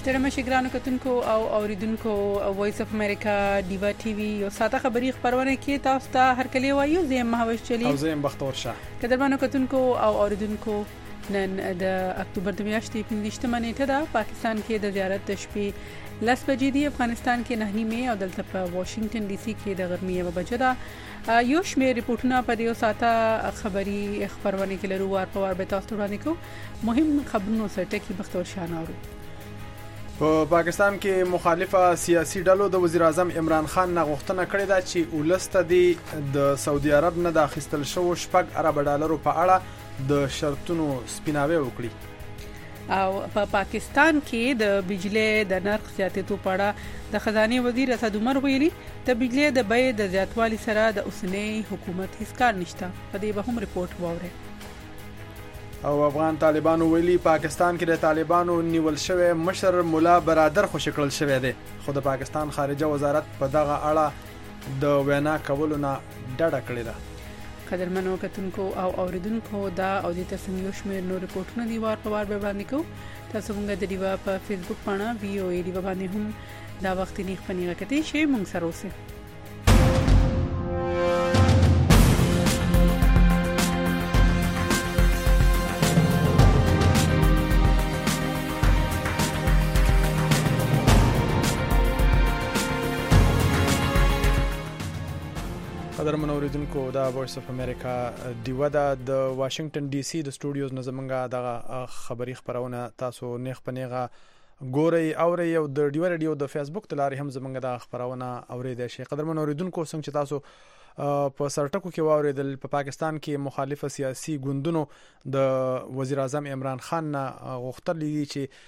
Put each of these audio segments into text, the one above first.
درمشي ګرانو کتونکو او اوریدونکو وایس اف امریکا دیوا ټي وي یو ساده خبری خبرونه کې تاسو ته هر کلی وایو زه مهوش چلی او زه بختور شاه قدرمنو کتونکو او اوریدونکو نن د اکتوبر د میاشتې 15 نیټه ده پاکستان کې د زیارت د شپې لس بجې دی افغانستان کې 9 مې او دلته په واشنگټن ډي سي کې د غرمې 1 بجې ده یو شمېر ریپورتونه په دې ساته خبري خبرونه کې لرو ور په ور به تاسو وړاندې کوو مهم خبرونه سره ټکی بختور شاه نورو په پاکستان کې مخالفه سیاسي ډلو د وزیر اعظم عمران خان نه غوښتنه کړې ده چې ولسته دی د سعودي عرب نه د اخیستل شو شپږ ارب ډالرو په اړه د شرطونو سپیناوي وکړي او په پاکستان کې د بجلی د نرخ زیاتېدو په اړه د خزانه وزیر اسد عمر ویلي د بجلی د بیې د زیاتوالي سره د اوسنۍ حکومت هیڅ کار نشته په دې به هم ریپورت واوري او افغان طالبانو ویلي پاکستان کې د طالبانو نیول شوی مشر مولا برادر خوشی کړل شوی دی خو د پاکستان خارجه وزارت په دغه اړه د وینا کولو نه ډډه کړې ده قدرمنو کتونکو او اوریدونکو دا او د تاسو یو شمېر نور ریپورتونه دی وار په وار به وړاندې کوو تاسو موږ د دیوا په فیسبوک باندې وی او ای دی باندې هم دا وخت نه خپنیږي کته شی موږ سره اوسه قدرمن اوریدونکو دا وایس اف امریکا دیوا د واشنگټن ډي سي د سټوډیوز نظمنګا د خبري خبرونه تاسو نیخ پنیغه ګوري اوري او د ډیو رادیو د فیسبوک تلاري هم زمنګ د خبرونه اوریدل شي قدرمن اوریدونکو څنګه چې تاسو په سرټکو کې واوریدل په پاکستان کې مخالفه سیاسي ګوندونو د وزیر اعظم عمران خان غوښتل دي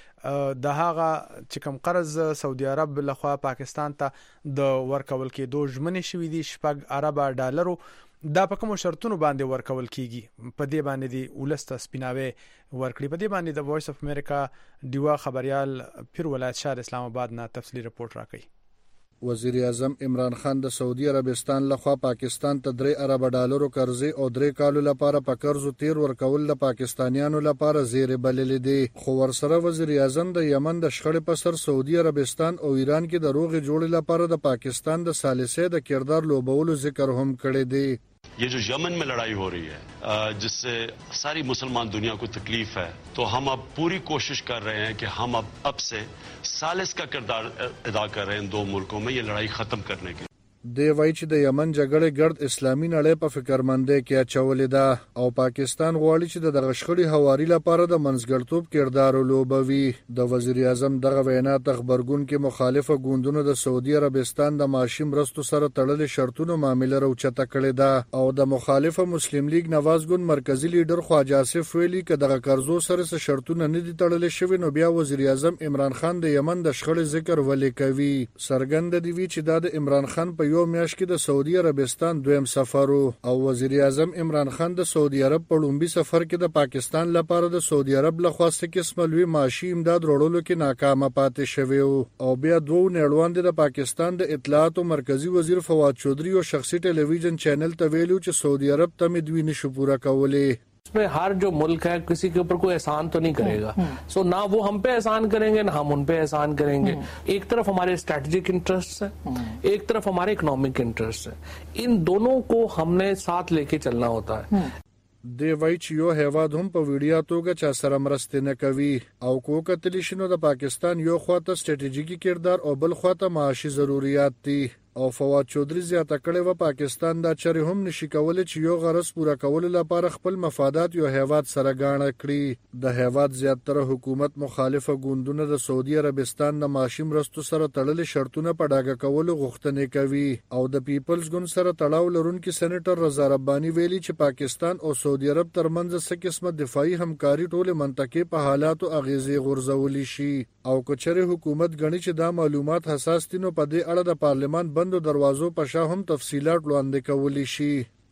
چې د هغه چې کوم قرض سعودي عرب لخوا پاکستان ته د ورکول کېدو ژمنې شوې دي شپږ ارب ډالرو دا په کوم شرطونو باندې ورکول کیږي په دې باندې دی ولسته سپیناوي ورکړي په دې باندې د وایس اف امریکا دیوا خبريال پیر ولایت شاه اسلام آباد نه تفصیلی رپورت راکړي وزیر اعظم عمران خان د سعودي عربستان لخوا پاکستان ته 3 ارب ډالرو قرضې او 3 کالو لپاره په قرضو تیر ورکول د پاکستانیانو لپاره زیر بلل دي خو ورسره وزیر اعظم د یمن د شخړې په سر سعودي عربستان او ایران کې د روغې جوړې لپاره د پاکستان د ثالثه د کردار لوبولو ذکر هم کړی دی ये जो यमन में लड़ाई हो रही है जिससे सारी मुसलमान दुनिया को तकलीफ है तो हम अब पूरी कोशिश कर रहे हैं कि हम अब से सालिस का किरदार अदा कर रहे हैं इन दो मुल्कों में ये लड़ाई ख़त्म करने के دی وای چې د یمن جګړې ګرد اسلامي نړۍ په فکرمندۍ کې اچولې ده او پاکستان غواړي چې د غشخړي حواري لپاره د منځګړتوب کردار ولوبوي د وزیر اعظم دغه وینا ته خبرګون کې مخالفه ګوندونو د سعودي عربستان د معاشي مرستو سره تړلې شرطونو معاملې راوچته کړې ده او د مخالفه مسلم لیگ نواز ګوند مرکزی لیډر خواجه آصف ویلي چې د قرضو سره شرطونه نه دي تړلې شوی نو بیا وزیر اعظم عمران خان د یمن د شخړې ذکر ولې کوي سرګند دی وی چې د عمران خان په یو میاشت کې د سعودي عربستان دویم سفر او وزیر اعظم عمران خان د سعودي عرب په لومبي سفر کې د پاکستان لپاره د سعودي عرب لخوا څه قسمه لوی معاشي امداد وروړلو کې ناکامه پاتې شوی او بیا دوه نړیوال د پاکستان د اطلاعات او مرکزی وزیر فواد چودھری او شخصي ټلویزیون چینل ته ویلو چې سعودي عرب ته دوی نشو پورا کولې इसमें हर जो मुल्क है किसी के ऊपर कोई एहसान तो नहीं करेगा सो ना वो हम पे एहसान करेंगे ना हम उन पे एहसान करेंगे एक तरफ हमारे स्ट्रेटेजिक इंटरेस्ट है एक तरफ हमारे इकोनॉमिक इंटरेस्ट है इन दोनों को हमने साथ लेके चलना होता है دی وای چې یو هیواد هم په ویډیا توګه چا سره مرسته نه کوي او کو کتلی شنو د پاکستان یو خواته سټریټیجیکي کردار او بل خواته معاشي ضرورت دي او فواد چودھری زیاته کړي و پاکستان دا چره هم نشي کولای چې یو غرض پورا کول لپاره خپل مفادات یو هیواد سره غاڼه کړي د هیواد زیاتره حکومت مخالفه ګوندونه د سعودي عربستان د معاشي مرستو سره تړلې شرطونه په ډاګه کول غوښتنه کوي او د پیپلز ګوند سره تړاو لرونکي سېنیټر رضا رباني ویلي چې پاکستان او سعودي عرب ترمنځ څه قسمه دفاعي همکاري ټول منطقې په حالاتو اغیزې غورځولې شي او کچره حکومت غني چې دا معلومات حساس دي نو په دې اړه د پارلمان بندو دروازو په شا هم تفصيلات وړاندې کولی شي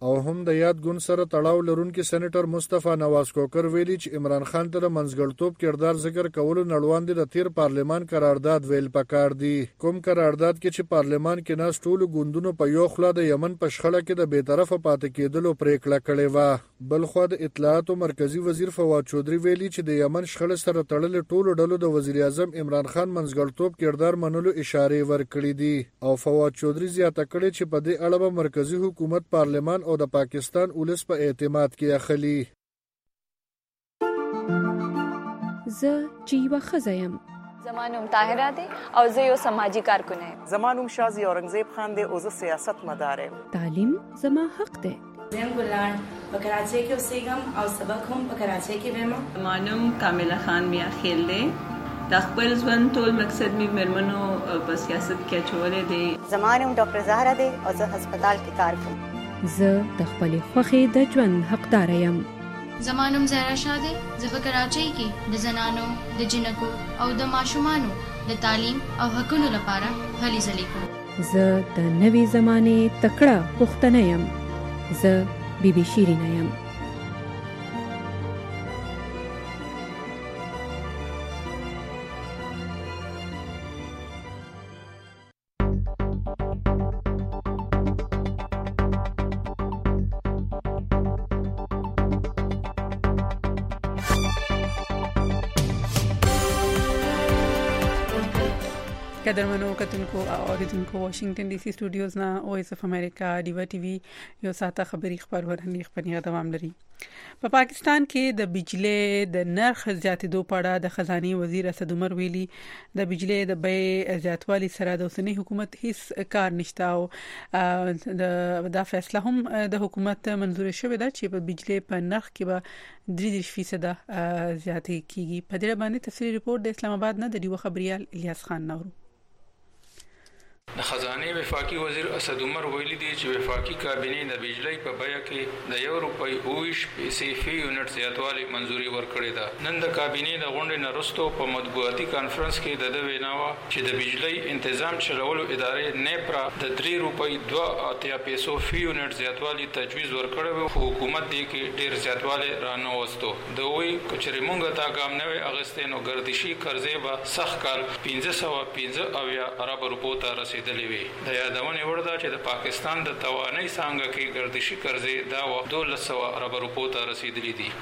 او هم د یاد ګوند سره تړاو لرونکي سېنیټر مصطفی نواز کوکر ویلي چې عمران خان ته د منځګړتوب کردار ذکر کولو نړوان دي د تیر پارلمان قرارداد ویل پکار دي. کوم قرارداد کې چې پارلمان کې ناس ټول ګوندونو په یو خلا د یمن په شخړه کې د بیطرفه پاتې کېدلو پریکړه کړې و. بل خو د اطلاعات او مرکزی وزیر فواد چودري ویلي چې د یمن شخړې سره تړلې ټولو ډلو د وزیر اعظم عمران خان منځګړتوب کردار منلو اشاره ورکړې دي. او فواد چودري زیاته کړې چې په دې اړه به مرکزی حکومت پارلمان او د پاکستان ولس په اعتماد کې اخلي. زه چې یوه ښځه یم. زما نوم طاهره دی او زه یو سماجی کارکن یم. زما نوم شازي اورنګزیب خان دی او زه سیاست مدار یم. تعلیم زما حق دی. زم ګلان په کراچۍ کې اوسېږم او سبق هم په کراچۍ کې وایم. زما نوم کامله خان میا خیل دی. د خپل ژوند ټول مقصد می مرمنو په سیاست کې چولې دی. زما نوم ډاکټر زهرا دی او زه هسپتال کې کار کوم. زه د خپلې خوښې د ژوند حقدار یم. زما نوم زهرا شاه دی. زه په کراچۍ کې د زنانو، د جنکو او د ماشومانو د تعلیم او حقوقو لپاره هلې ځلې کوم. زه د نوې زمانې تکړه پښتنه یم. زه بیبي شیرینه یم. قدرمنو کتونکو او اوریدونکو واشنگټن ډي سي سټوډیوز نه وایس اف امریکا ډیوا ټي وی یو ساته خبري خبرونه خپرونه دوام لري. په پاکستان کې د بجلی د نرخ زیاتېدو په اړه د خزانه وزیر اسد عمر ویلي د بجلی د بیې زیاتوالي سره د اوسنی حکومت هیڅ کار نشته او دا فیصله هم د حکومت منزور شوې ده چې په بجلی په نرخ کې به 3% زیاتې کیږي. په دې باندې تفصیلي ریپورت د اسلام آباد نه د ډیوا خبريال الیاس خان نورو. د خزانه وفاقي وزیر اسد عمر ویلي دی چې وفاقي کابینه د بجلی په بیه کې د €1 پیسې فی یونټ زیاتوالی منزوري ورکړې ده. نن د کابینه د غونډې نرستو په مطبوعاتي کانفرنس کې د ویناوه چې د بجلی تنظیم چلولو ادارې نیپرا د €3.82 پیسو فی یونټ زیاتوالی تجویز ورکړی و. حکومت دې کې ډیر زیاتوالی رانه وستو. د وی کچري مونږ ته کام نه وي اغستې نو ګردشي قرضې به سخت کال 1515 ارب روپو ته رسیدلې وي. د یادونه ورده چې د پاکستان د توانایي څنګه کې ګردشي قرضې دا و 1200 ارب روپو ته رسیدلې دي.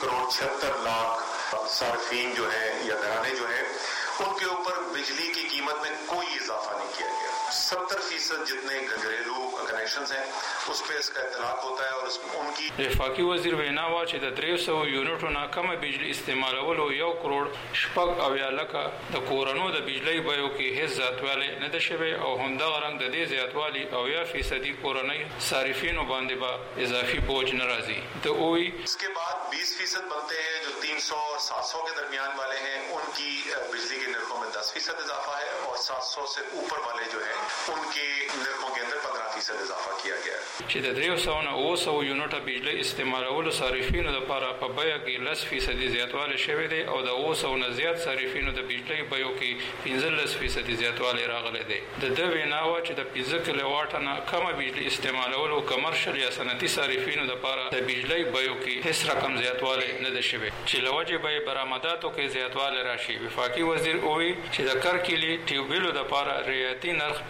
1.76 صارفین जो है या घराने जो है उनके ऊपर बिजली की कीमत में कोई इजाफा नहीं किया गया. 70% जितने घरेलू कनेक्शंस हैं उस पे इसका इतलाक होता है और उनकी वफाकी वजीर वैनावा چې د 300 یونټو نه کم بجلی استعمالولو 1 کروڑ شپږ اویا لکه د کورونو د بجلی بیو کې هیڅ زیاتوالی نه ده شوی او همدغه رنګ د دې زیاتوالی او 1% کورنۍ صارفینو باندې به اضافي بوج ناراضي. د اوئی इसके बाद 20% बनते हैं जो 300 और 700 के दरमियान वाले हैं उनकी बिजली के नरखों में 10% इजाफा है और 700 से ऊपर वाले जो हैं उनके नरखों के अंदर 15% इजाफा किया गया है. چې د 300 نه 900 یونټه بجلی استعمالولو صارفینو لپاره په بیه کې 10% زیاتوالی شوی دی او د 900 نه زیات صارفینو د بجلی بیو کې 15% زیاتوالی راغلی دی. د ویناوه چې د 15 کیلو واټ نه کم بجلی استعمالولو کمرشل یا صنعتي صارفینو لپاره د بجلی بیو کې هیڅ رقم زیاتوالی نه ده شوی چې لوجه به برآمداتو کې زیاتوالی راشي. وفاقي وزیر اووی چې د کرکلی ټیوبیلو لپاره ریاتی نرخ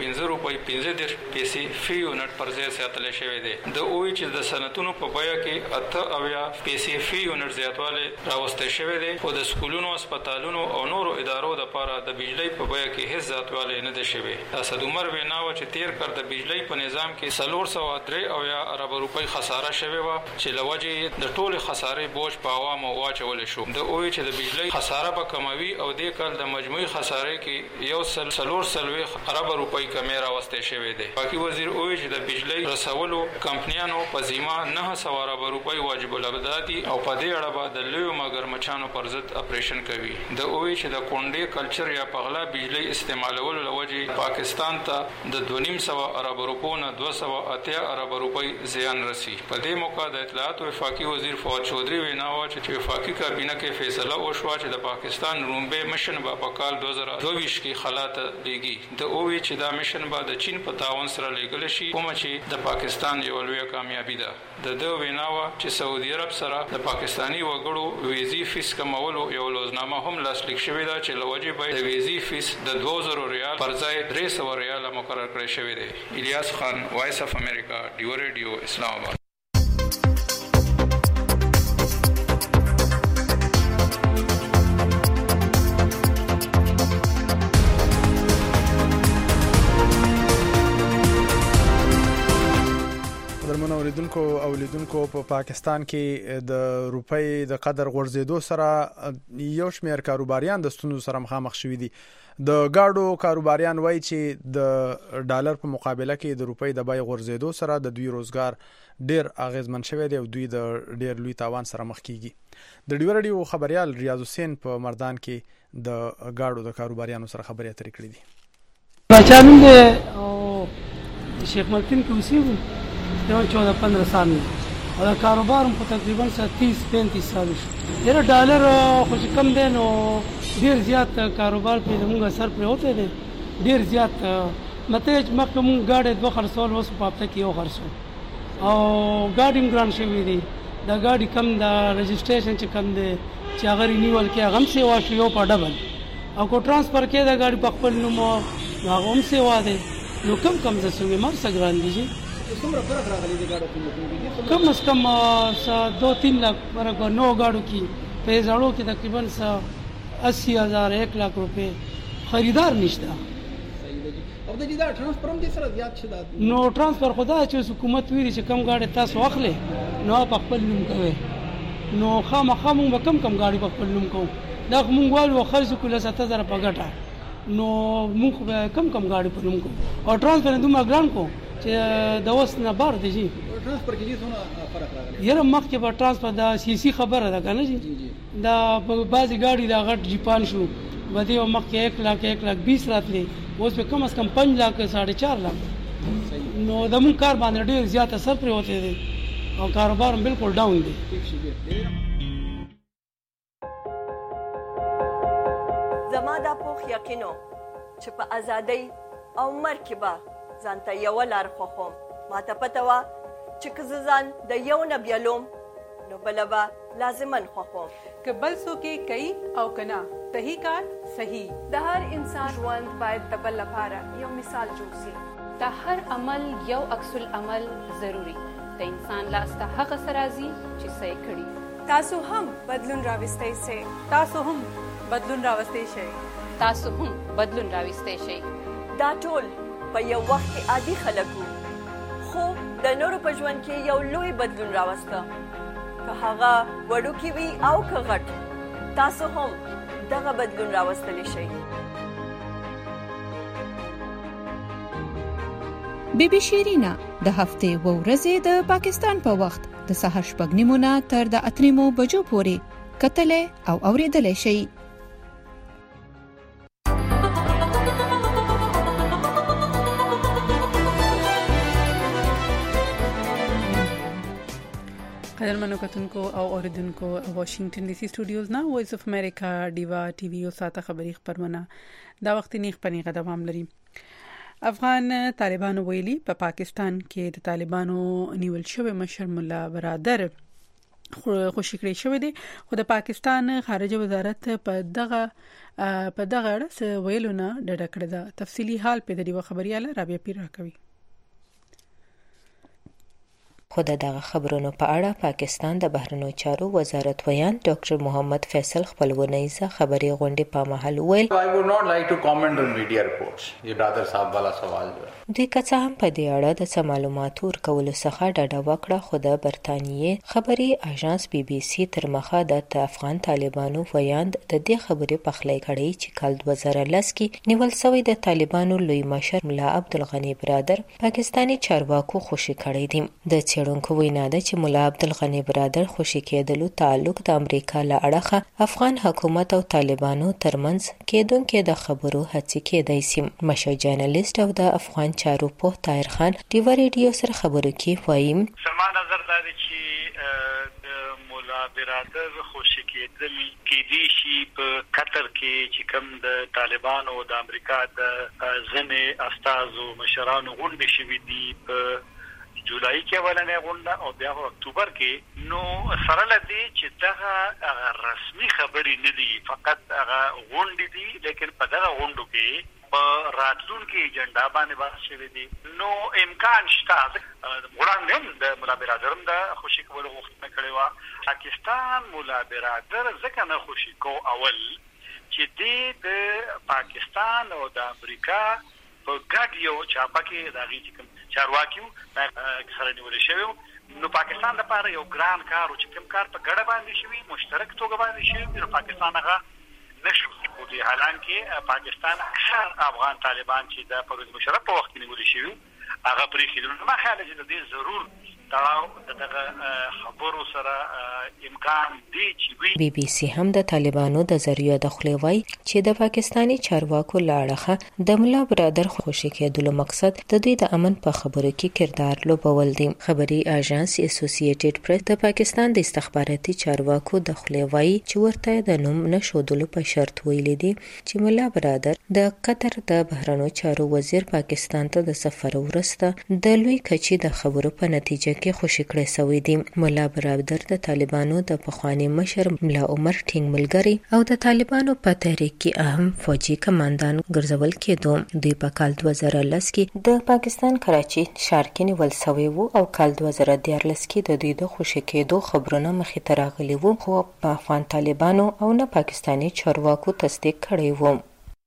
15 پیسې فی یونټ پر ځای ساتل شوی دی. د اووی چې د صنعتونو په بیه کې 88 پیسې فی یونټ زیاتوالی راوستل شوی دی خو د سکولونو، هسپتالونو او نورو ادارو لپاره د بجلی په بیه کې هیڅ زیاتوالی نه ده شوی. اسد عمر ویناوه چې تیر کال د بجلی په نظام کې 403 ارب روپۍ خساره شوی و چې لوجه د ټول خسارې بوج په عوامو واچول شو. د اووی چې د بجلی خساره به کموي او د کال د مجموعي خسارې کې 430 ارب روپۍ کمی راوستل شوی دی. باقي وزیر اووی چې د بجلی رسولو کمپنیانو په ذمہ 900 ارب روپۍ واجب الابدا دي او په دې اړه به د لوی مګرمچانو پر ضد اپریشن کوي. د اووی چې د کونډې کلچر یا پغلا بجلی استعمالولو لوجه پاکستان ته د 250 ارب روپو نه 280 ارب روپۍ زیان رسی. په دې موقع د اطلاعات وفاقي وزیر فواد چودري ویناوه چې وفاقي کابینه کې فیصله وشوه چې د پاکستان رومبه مشن به په کال 2022 کې خلا ته لیږي د اووي چې دا میشن به د چین په تعاون سره لیږل شي کوم چې د پاکستان یو لوی کامیابی ده د ویناوه چې سعودي عرب سره د پاکستانی وګړو ویزي فیس کمولو یو لوزنامه هم لاسلیک شوې ده چې لوجه به د ویزي فیس د 2000 ریال پر ځای 300 ریال مقرر کړی شوی دی. الیاس خان، وایس اف امریکا، ډیو ریډیو، اسلام آباد. اوریدونکو او لیدونکو په پاکستان کې د روپۍ د قدر غورځېدو سره یو شمېر کاروباریان د ستونزو سره مخامخ شوي دي. د گاډو کاروباریان وایي چې د ډالر په مقابله کې د روپۍ د بیې غورځېدو سره د دوی روزګار ډیر اغیزمن شوی دی او دوی د ډیر لوی تاوان سره مخ کیږي. د ډیو ریډیو خبريال ریاض حسین په مردان کې د گاډو د کاروباریانو سره خبرې اترې کړې دي. بچانو د شیخ ملتین کې اوسېږو 14-15 سال او دا کاروبار هم تقریبا 30-35 سال شو. ډېر ډالر خو چې کم دی نو ډېر زیات کاروبار په موږ سر پرې وته دی ډېر زیات مته مخکې موږ گاډي 2 خرڅول اوس په هفته کې یو خرڅو او گاډي ګران شوی دی. دا گاډي کم دا رجسټریشن چې کم دی چې هغه رینیول کې هغه هم سیوا شو یو په ډبل او کو ترانسفر کې دا گاډي په خپل نوم هغه هم سیوا دی نو کم زسوي مر سګران دي. څومره فرق راغلی دی گاډو کې؟ کم از کم 2-3 लाख فرق نو گاډو کې په زړو کې تقریبا 80,000 1 लाख روپے خریدار نشته. او د دې دا ترانسفر هم د سره زیات شته. نو ترانسفر خدا چې حکومت ویری چې کم گاډي تاسو اخلي نو په خپل نوم کوي نو خامخا مونږ کم گاډي په خپل نوم کوو. دا مونږ والو خرڅ کوله 7000 په ګټه نو مونږ کم گاډي په نوم کوو او ترانسفر دومره ګران کو چې د وس نه بار دی جی. ترانسفر کې څونه فرق راغلی؟ یره مخکې په ترانسفر دا سیسی خبره ده کنه جی. دا بعضی گاډي دا غټ جیپان شو بده یو مخکې 1 लाख 1,20,000 راتلی اوس په کم از کم 5 लाख 4.5 लाख. نو د مون کار باندې ډیر زیات اثر پرې وته دي او کاروبار بالکل ډاون دی. زما دا پوخ یقینو چې په ازادۍ او مرکبه ځانته یو لار خوخم ماته پته وا چې که ځان د یو نه بیلوم نو بلبا لازمن خوخم که بل څوک کوي او کنا صحیح کار صحیح. د هر انسان ژوند باید د بل لپاره یو مثال جوړ شي. د هر عمل یو عکس العمل ضروری. د انسان لاس ته هغه سرازي چې صحیح کړي. تاسو هم بدلون راوستئ شئ. تاسو هم بدلون راوستئ شئ. تاسو هم بدلون راوستئ شئ. دا ټول په یو وخت کې عادي خلک وو خو د نورو په ژوند کې یو لوی بدلون راوسته که هغه وړوکی وي او که غټ تاسو هم دغه بدلون راوستلی شئ. بی بی شیرینا د هفتې و ورځې د پاکستان په وخت د سهار 8:30 تر د 8 بجو پورې کتلې او اوریدلې شئ. قدرمنو کتونکو او اوریدونکو واشنگټن ډي سي سټوډیوز نه وایس اف امریکا ډیوا ټي وی او ساته خبري خبرونه دا وخت نیغ پنیغه دوام لري. افغان طالبانو ویلي په پاکستان کې د طالبانو نیول شوی مشر مولا برادر خوشی کړی شوی دی خو د پاکستان خارجه وزارت په دغه اړه ویلو نه ډډه کړې ده. تفصیلی حال په دې خبرياله رابعه پیر راکوي. خو دغه خبرونو په اړه پاکستان د بهرنیو چارو وزارت ویان ډاکټر محمد فیصل خپل ونیزه خبري غونډې په محل ویل I would not like to comment on media reports. یہ برادر صاحب والا سوال جو دوی که هم په دې اړه د معلوماتو ورکولو څخه ډډه وکړه خو د برتانیې خبري اژانس بي بي سي تر مخه د افغان طالبانو ویان د دې خبرې پخلی کړي چې کال 2010 کې نیول شوی د طالبانو لوی مشر مولا عبدالغنی برادر پاکستانی چارواکو خوشی کړی دي. د څېړونکو وینا ده چې مولا عبدالغنی برادر خوشی کېدلو تعلق د امریکا له اړخه افغان حکومت او طالبانو ترمنځ کېدونکې د خبرو هڅې کېدای شي. مشر جرنالست او د افغان چارو په طاهر خان ډیو ریډیو سره خبرو کې وایي زما نظر دا دی چې د مولا برادر خوشی کېدل کېدی شي په قطر کې چې کوم د طالبانو او د امریکا د ځینې استازو مشرانو غونډې شوې دي په جولای کې ولنې غونډه او بیا په اکتوبر کې نو سره لدی چې دغه رسمي خبرې نه دي فقط هغه غونډې دي لیکن په دغه غونډو کې په راتلونکي ایجنډا باندې بحث شوی دی نو امکان شته وړاندې د مولا برادر هم د خوشي کولو غوښتنه کړې وه پاکستان مولا برادر ځکه نه خوشي کو اول چې د پاکستان او د امریکا په ګډ یو چاپه کې د هغې چې کوم چارواکي سره نیولې شوي نو پاکستان لپاره یو ګران کار و چې کوم کار په ګډه باندې شوي مشترک توګه باندې شوي نو پاکستان هغه نشو کولی حالانکه پاکستان اکثر افغان طالبان چې د پرویز مشرف په وخت کې نیول شي هغه پرې کېدل ما خیال چې د دې ضرور دغه خبرو سره امکان دی چې بي بي سي هم د طالبانو د ذریعہ د خلیوي چې د پاکستانی چارواکو لاړه د مولا برادر خوشي کېدلو مقصد د دوی د امن په خبرو کې کردار لوبول دي خبري اژانس اسوسییټډ پریس د پاکستان د استخباراتي چارواکو د خلیوي چې ورته د نوم نشودلو په شرط ویل دي چې مولا برادر د قطر د بهرنیو چارو وزیر پاکستان ته د سفر ورسته د لوی کچي د خبرو په نتیجه کې خوشی کړی سوی دی مولا برادر د طالبانو د پخوانی مشر ملا عمر ټینګ ملګری او د طالبانو په تحریک کې اهم فوجي کمانډان ګرځول کېدو دوی په کال 2010 کې د پاکستان کراچي ښار کې نیول سوی وو او کال 2014 کې د دوی د خوشی کېدو خبرونه مخې ته راغلي وو خو په افغان طالبانو او نه پاکستانی چارواکو تصدیق کړی وو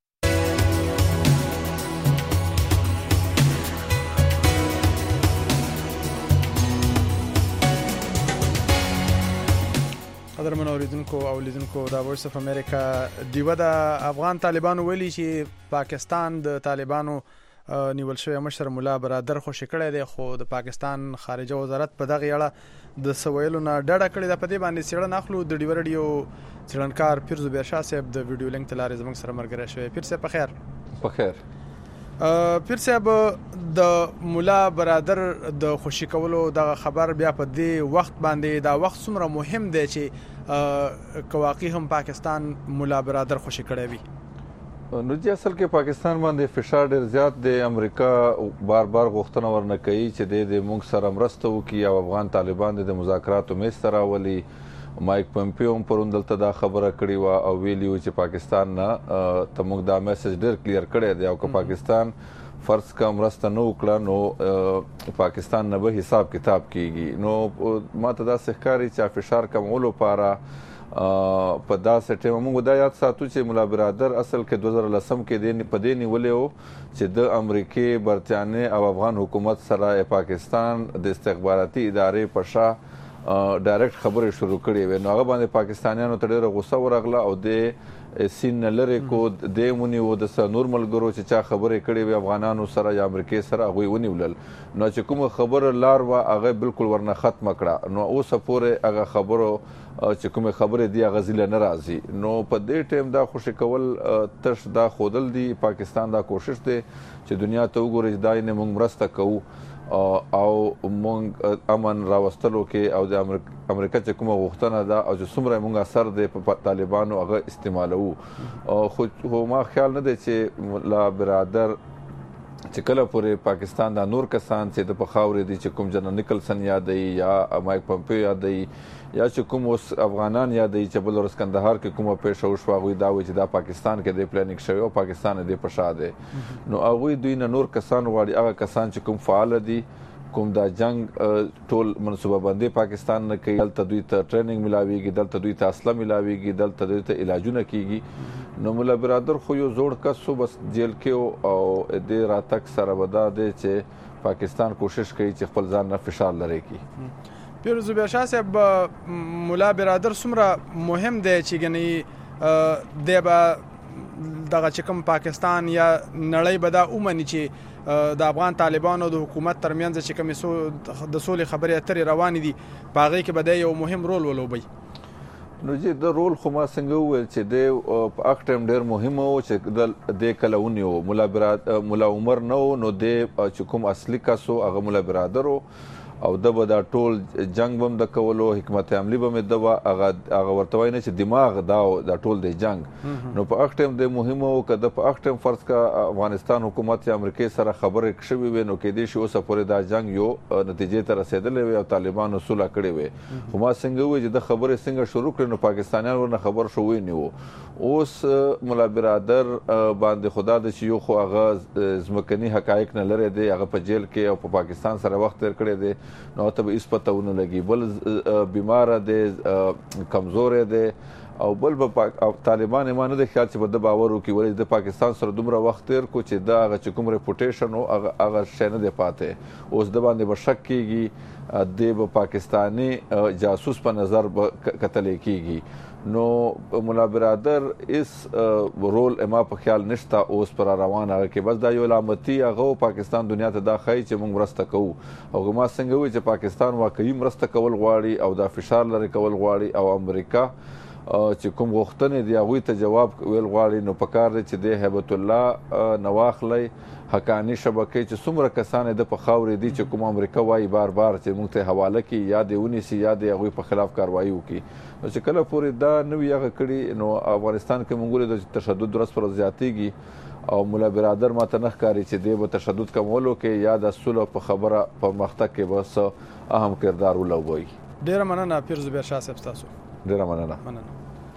قدرمن اوریدونکو او لیدونکو دا وایس اف امریکا دیو د افغان طالبانو ویلي چې پاکستان د طالبانو نیول شوی مشر مولا برادر خوشی کړی دی خو د پاکستان خارجه وزارت په دغه اړه د سویلو نه ډډه کړې ده په دې باندې څېړنه اخلو د ډیو رادیو څېړنکار پیر زبیر شاه صاحب د ویډیو لینک تلاري زموږ سره مرګره شوی پیر صاحب په خیر پیر صاحب د مولا برادر د خوشی کولو د خبر بیا په دې وخت باندې دا وخت څومره مهم دی چې کواقی هم پاکستان مولا برادر خوشی کړی وي نو چې اصل کې پاکستان باندې فشار ډیر زیات دی امریکا بار بار غوښتنه ورنه کوي چې د موږ سره مرسته وکړي او افغان طالبان د مذاکراتو میز ته راولي مایک پمپیو هم پرون دلته دا خبره کړې وه او ویلي و چې پاکستان نه ته موږ دا میسج ډیر کلیر کړی دی او که پاکستان فرض کا مرسته نه وکړه نو پاکستان نه به حساب کتاب کیږي نو ما ته داسې ښکاري چې فشار کمولو لپاره په داسې ټیم موږ دا یاد ساتو چې مولا برادر اصل کې 2010 کې په دې نیولې وو چې د امریکای برتانیې او افغان حکومت سره پاکستان د استخباراتي ادارې په شا ډایرکټ خبرې شروع کړې وې نو هغه باندې پاکستانیانو ته ډېره غوسه ورغله او د سین نه لرې کو د ونیو د نور ملګرو چې چا خبرې کړې وې افغانانو سره یا امریکای سره هغوی ونیولل نو چې کومه خبره لار وه هغه بالکل ورنه ختمه کړه نو اوسه پورې هغه خبرو چې کومې خبرې دي هغه زیله نه راځي نو په دې ټیم دا خوشي کول تش دا ښودل دي پاکستان دا کوشش دی چې دنیا ته وګوري چې دا یې موږ مرسته کوو او مونږ امن راوستلو کې او د امریکا چې کومه غوښتنه ده او چې څومره مونږ اثر دی په طالبانو هغه استعمالوو خو ما خیال نه دی چې لا برادر چې کله پورې پاکستان دا نور کسان چې د پخاورې دي چې کوم جنرال نیکلسن یادوي یا مایک پمپیو یادوي یا چې کوم اوس افغانان یادوي چې بل ورځ کندهار کې کومه پیښه وشوه هغوی دا وایي چې دا پاکستان کې دی پلانینګ شوی او پاکستان دی په شا دی نو هغوی دوی نه نور کسان غواړي هغه کسان چې کوم فعال دي کوم دا جنگ ټول منصوبه بندي پاکستان نه کوي دلته دوی ته ټریننګ ملاويږي دلته دوی ته اسلحه ملاويږي دلته دوی ته علاجونه کیږي نو مولا برادر خو یو زوړ کس بس جیل کې او د راتک سره ودا دی چې پاکستان کوشش کوي چې خپل ځان نه فشار لري کی پیر زبیر شاه صاحب مولا برادر څومره مهم دی چې غني د دغه چې کوم پاکستان یا نړۍ به دا ومني چې د افغان طالبانو د حکومت ترمنځ چې کوم د سولې خبرې اترې روانې دي په هغې کې به د یو مهم رول ولوبي نو چې د رول خو ما څنګه وویل چې د په هغه ټایم ډېر مهم و چې د کله ونیو مولا عمر نه و نو د چې کوم اصلي کس و هغه مولا برادر و او د به دا ټول جنگ بم د کولو حکمت عملی بم د هغه ورته وای نه چې دماغ دا ټول د جنگ نو په وخت ټیم د مهمه او کده په وخت ټیم فرض کا افغانستان حکومت یا امریکا سره خبرې شوي وي نو کې دې شو اوسه پورې دا جنگ یو نتیجې ته رسیدلې وي او طالبان اصول کړی وي خو ما څنګه وي چې د خبرې څنګه شروع کړي نو پاکستانیان ورنه خبر شو وي نیو اوس مولا برادر باندې خدا د چې یو خو هغه ځمکني حقایق نه لري دی هغه په جیل کې او په پاکستان سره وخت تیر کړی دی نو ته به هیڅ پته ونه لګي بل بیمار دی کمزور دی او بل به طالبان ایمانه د خیال چې په باور وکړي ولې د پاکستان سره دومره وخت تیر کو چې دا هغه چې کوم ریپوټیشن او هغه شنه دی پاتې اوس د باندې بشک کیږي د پاکستانی جاسوس په نظر قتل کیږي نو مولا برادر اس رول اما په خیال نشتا اوس پر روانه کې بس دا یو علامتي هغه پاکستان دنیا ته دا خای چې موږ مرسته کوو او ما څنګه وی چې پاکستان واقعي مرسته کول غواړي او دا فشار لري کول غواړي او امریکا چې کوم غوښتنې دی هغه ته جواب ویل غواړي نو پکار دی چې د هیبت الله نواخلی حقانی شبکې چې څومره کسان د په خاورې دي چې کوم امریکا وایي بار چې موږ ته حواله کړي یا د ونیسي یا د هغوی په خلاف کاروایي وکړي نو چې کله پورې دا نوي هغه کړي نو افغانستان کې موږ د تشدد ورځ پر زیاتېږي او مولا برادر ماته نه ښکاري چې دی به تشدد کمولو کې یا د صلح په خبره پرمختګ کې بس اهم کردار ولوبوي. ډېره مننه پیر زبیر شاه صاحب تاسو. ډېره مننه.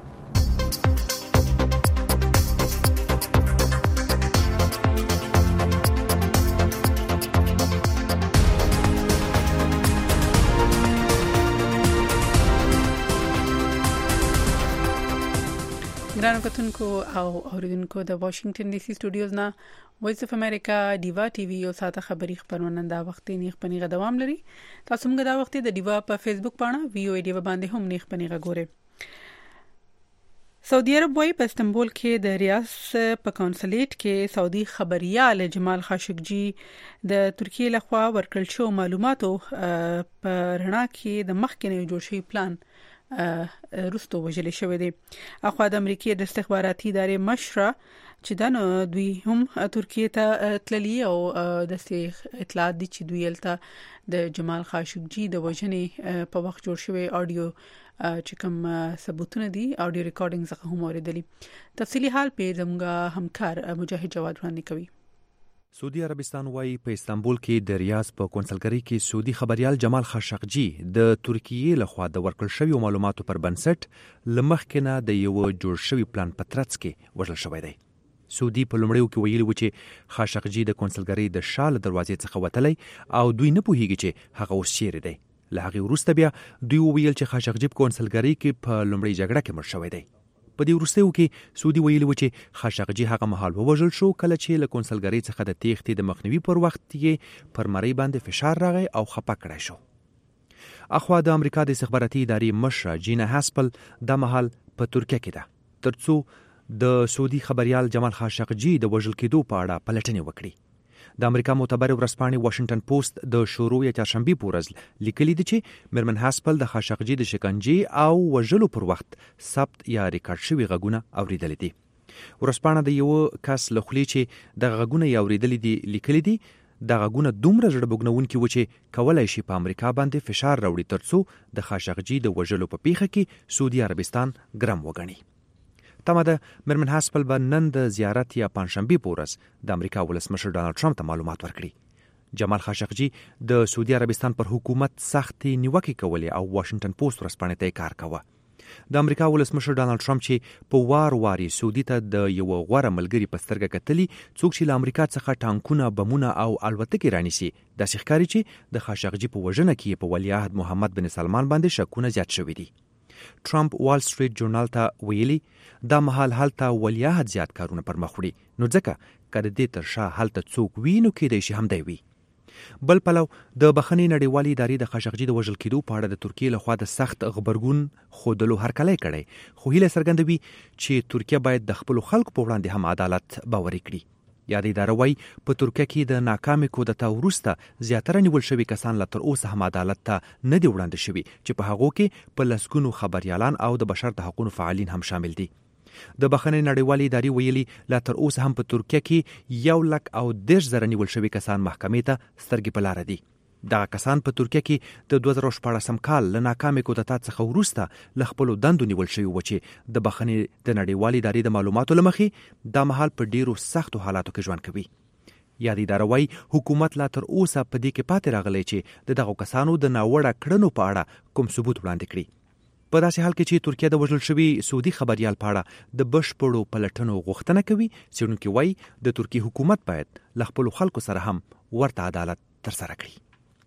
ګرانو کتونکو او اوریدونکو د واشنگټن ډي سي سټوډیوز نه وایس اف امریکا دیوا ټي وي او ساته خبري خبرونه دا وخت نیخ پنیغه دوام لري تاسو موږ دا وخت د دیوا په فیسبوک باندې وی او دیوا باندې هم نیخ پنیغه ګوره. سعودي عرب وايي په استنبول کې د ریاض په کونسلیټ کې سعودي خبريال جمال خاشقجي د ترکیه لخوا ورکړل شو معلوماتو په رڼا کې د مخکنی جوړ شوی پلان روستو وجل شوې دي. اخوا د امریکای د استخباراتي ادارې مشره چې دا دوی هم ترکیه ته تللی او د اطلاعات دي چې دوی الته د جمال خاشقجي د وجنې په وخت جوړ شوی اډیو چې کوم ثبوتونه دي اډیو ریکارډینګ څخه هم اوریدلي. تفصیلی حال په زموږ همکار مجاهد جواد وړاندې کوي. سعودي عربستان وايي په استنبول کې د ریاض په کونسلګری کې سعودي خبريال جمال خاشقجي د ترکیه لخوا د ورکړل شوی معلوماتو پر بنسټ لمخکنه د یو جوړ شوی پلان پترڅ کې وژل شوی دی. سعودي په لومړیو کې ویلي و چې خاشقجي د کونسلګری د شال دروازې څخه وتلی او دوی نه پوهیږي چې هغه اوس چیرې دی. له هغې وروسته بیا دوی وویل چې خاشقجي په کونسلګری کې په لومړۍ جګړه کې مړ شوی دی. په دې وروستیو کې سعودي ویلي و چې خاشقجي هغه مهال ووژل شو کله چې له کونسلګری څخه د تېښتې د مخنیوي پر وخت یې پر مری باندې فشار راغی او خپه کړی شو. اخوا د امریکا د استخباراتي ادارې مشره جینا هاسپل د مهال په ترکیه کې ده ترڅو د سعودي خبريال جمال خاشقجي د وژل کېدو په اړه پلټنې وکړي. د امریکا معتبر ورځپاڼې واشنگټن پوسټ د شروع یا چهارشنبه په ورځ لیکلي دي چې مرمن هاسپل د خاشقجي د شکنجې او وژلو پر وخت ثبت یا ریکارډ شوي غږونه اوریدلي دي. ورځپاڼه د یو کس له خولې چې د غږونه یې اوریدلي دي لیکلي دي د غږونه دومره زړه بوږنونکي و چې کولای شي په امریکا باندې فشار راوړي ترڅو د خاشقجي د وژلو په پیښه کې سعودي عربستان ګرم وګڼي. تمه ده مرمن هاسپل به نن د زیارت یا پنځشنبه په ورځ د امریکا ولسمشر ډانلډ ټرمپ ته معلومات ورکړي. جمال خاشقجي د سعودي عربستان پر حکومت سختي نیوکې کولې او واشنگټن پوسټ ورځپاڼې ته کار کاوه. د امریکا ولسمشر ډانلډ ټرمپ چې په وار سعودي ته د یو غوره ملګری په سترګه کتلی څوک چې له امریکا څخه ټانکونه بمونه او الوتکې رانیسي داسې ښکاري چې د خاشقجي په وژنه کې په ولیعهد محمد بن سلمان باندې شکونه زیات شوي دي. ټرمپ وال سټریټ جورنال ته ویلي دا مهال هلته ولیعهد زیات کارونه پر مخ وړي نو ځکه که د دې تر شا هلته څوک وي نو کیدای شي همدی وي. بل پلو د بخښنې نړیوالې ادارې د خاشقجي د وژل کېدو په اړه د ترکیې لخوا د سخت غبرګون ښودلو هرکلی کړی خو هیله څرګندوي چې ترکیه باید د خپلو خلکو په وړاندې هم عدالت باوري کړي. یادې اداره وایي په ترکیه کې د ناکامې کودتا وروسته زیاتره نیول شوي کسان لا تر اوسه هم عدالت ته نه دي وړاندې شوي چې په هغو کې په لسګونو خبریالان او د بشر د حقونو فعالین هم شامل دي. د بخښنې نړیوالې ادارې ویلي لا تر اوسه هم په ترکیه کې 130,000 نیول شوي کسان محکمې ته سترګې په لاره دي. دغه کسان په ترکیه کې د 2014 کال له ناکامې کودتا څخه وروسته له خپلو دندو نیول شوي و چې د بخښنې د نړیوالې ادارې د معلوماتو له مخې دا مهال په ډیرو سختو حالاتو کې ژوند کوي. یادې اداره وایي حکومت لا تر اوسه په دې کې پاتې راغلی چې د دغو کسانو د ناوړه کړنو په اړه کوم ثبوت وړاندې کړي. په داسې حال کې چې ترکیه د وژل شوي سعودي خبریال په اړه د بشپړو پلټنو غوښتنه کوي، څېړونکي وایي د ترکیې حکومت باید له خپلو خلکو سره هم ورته عدالت ترسره کړي.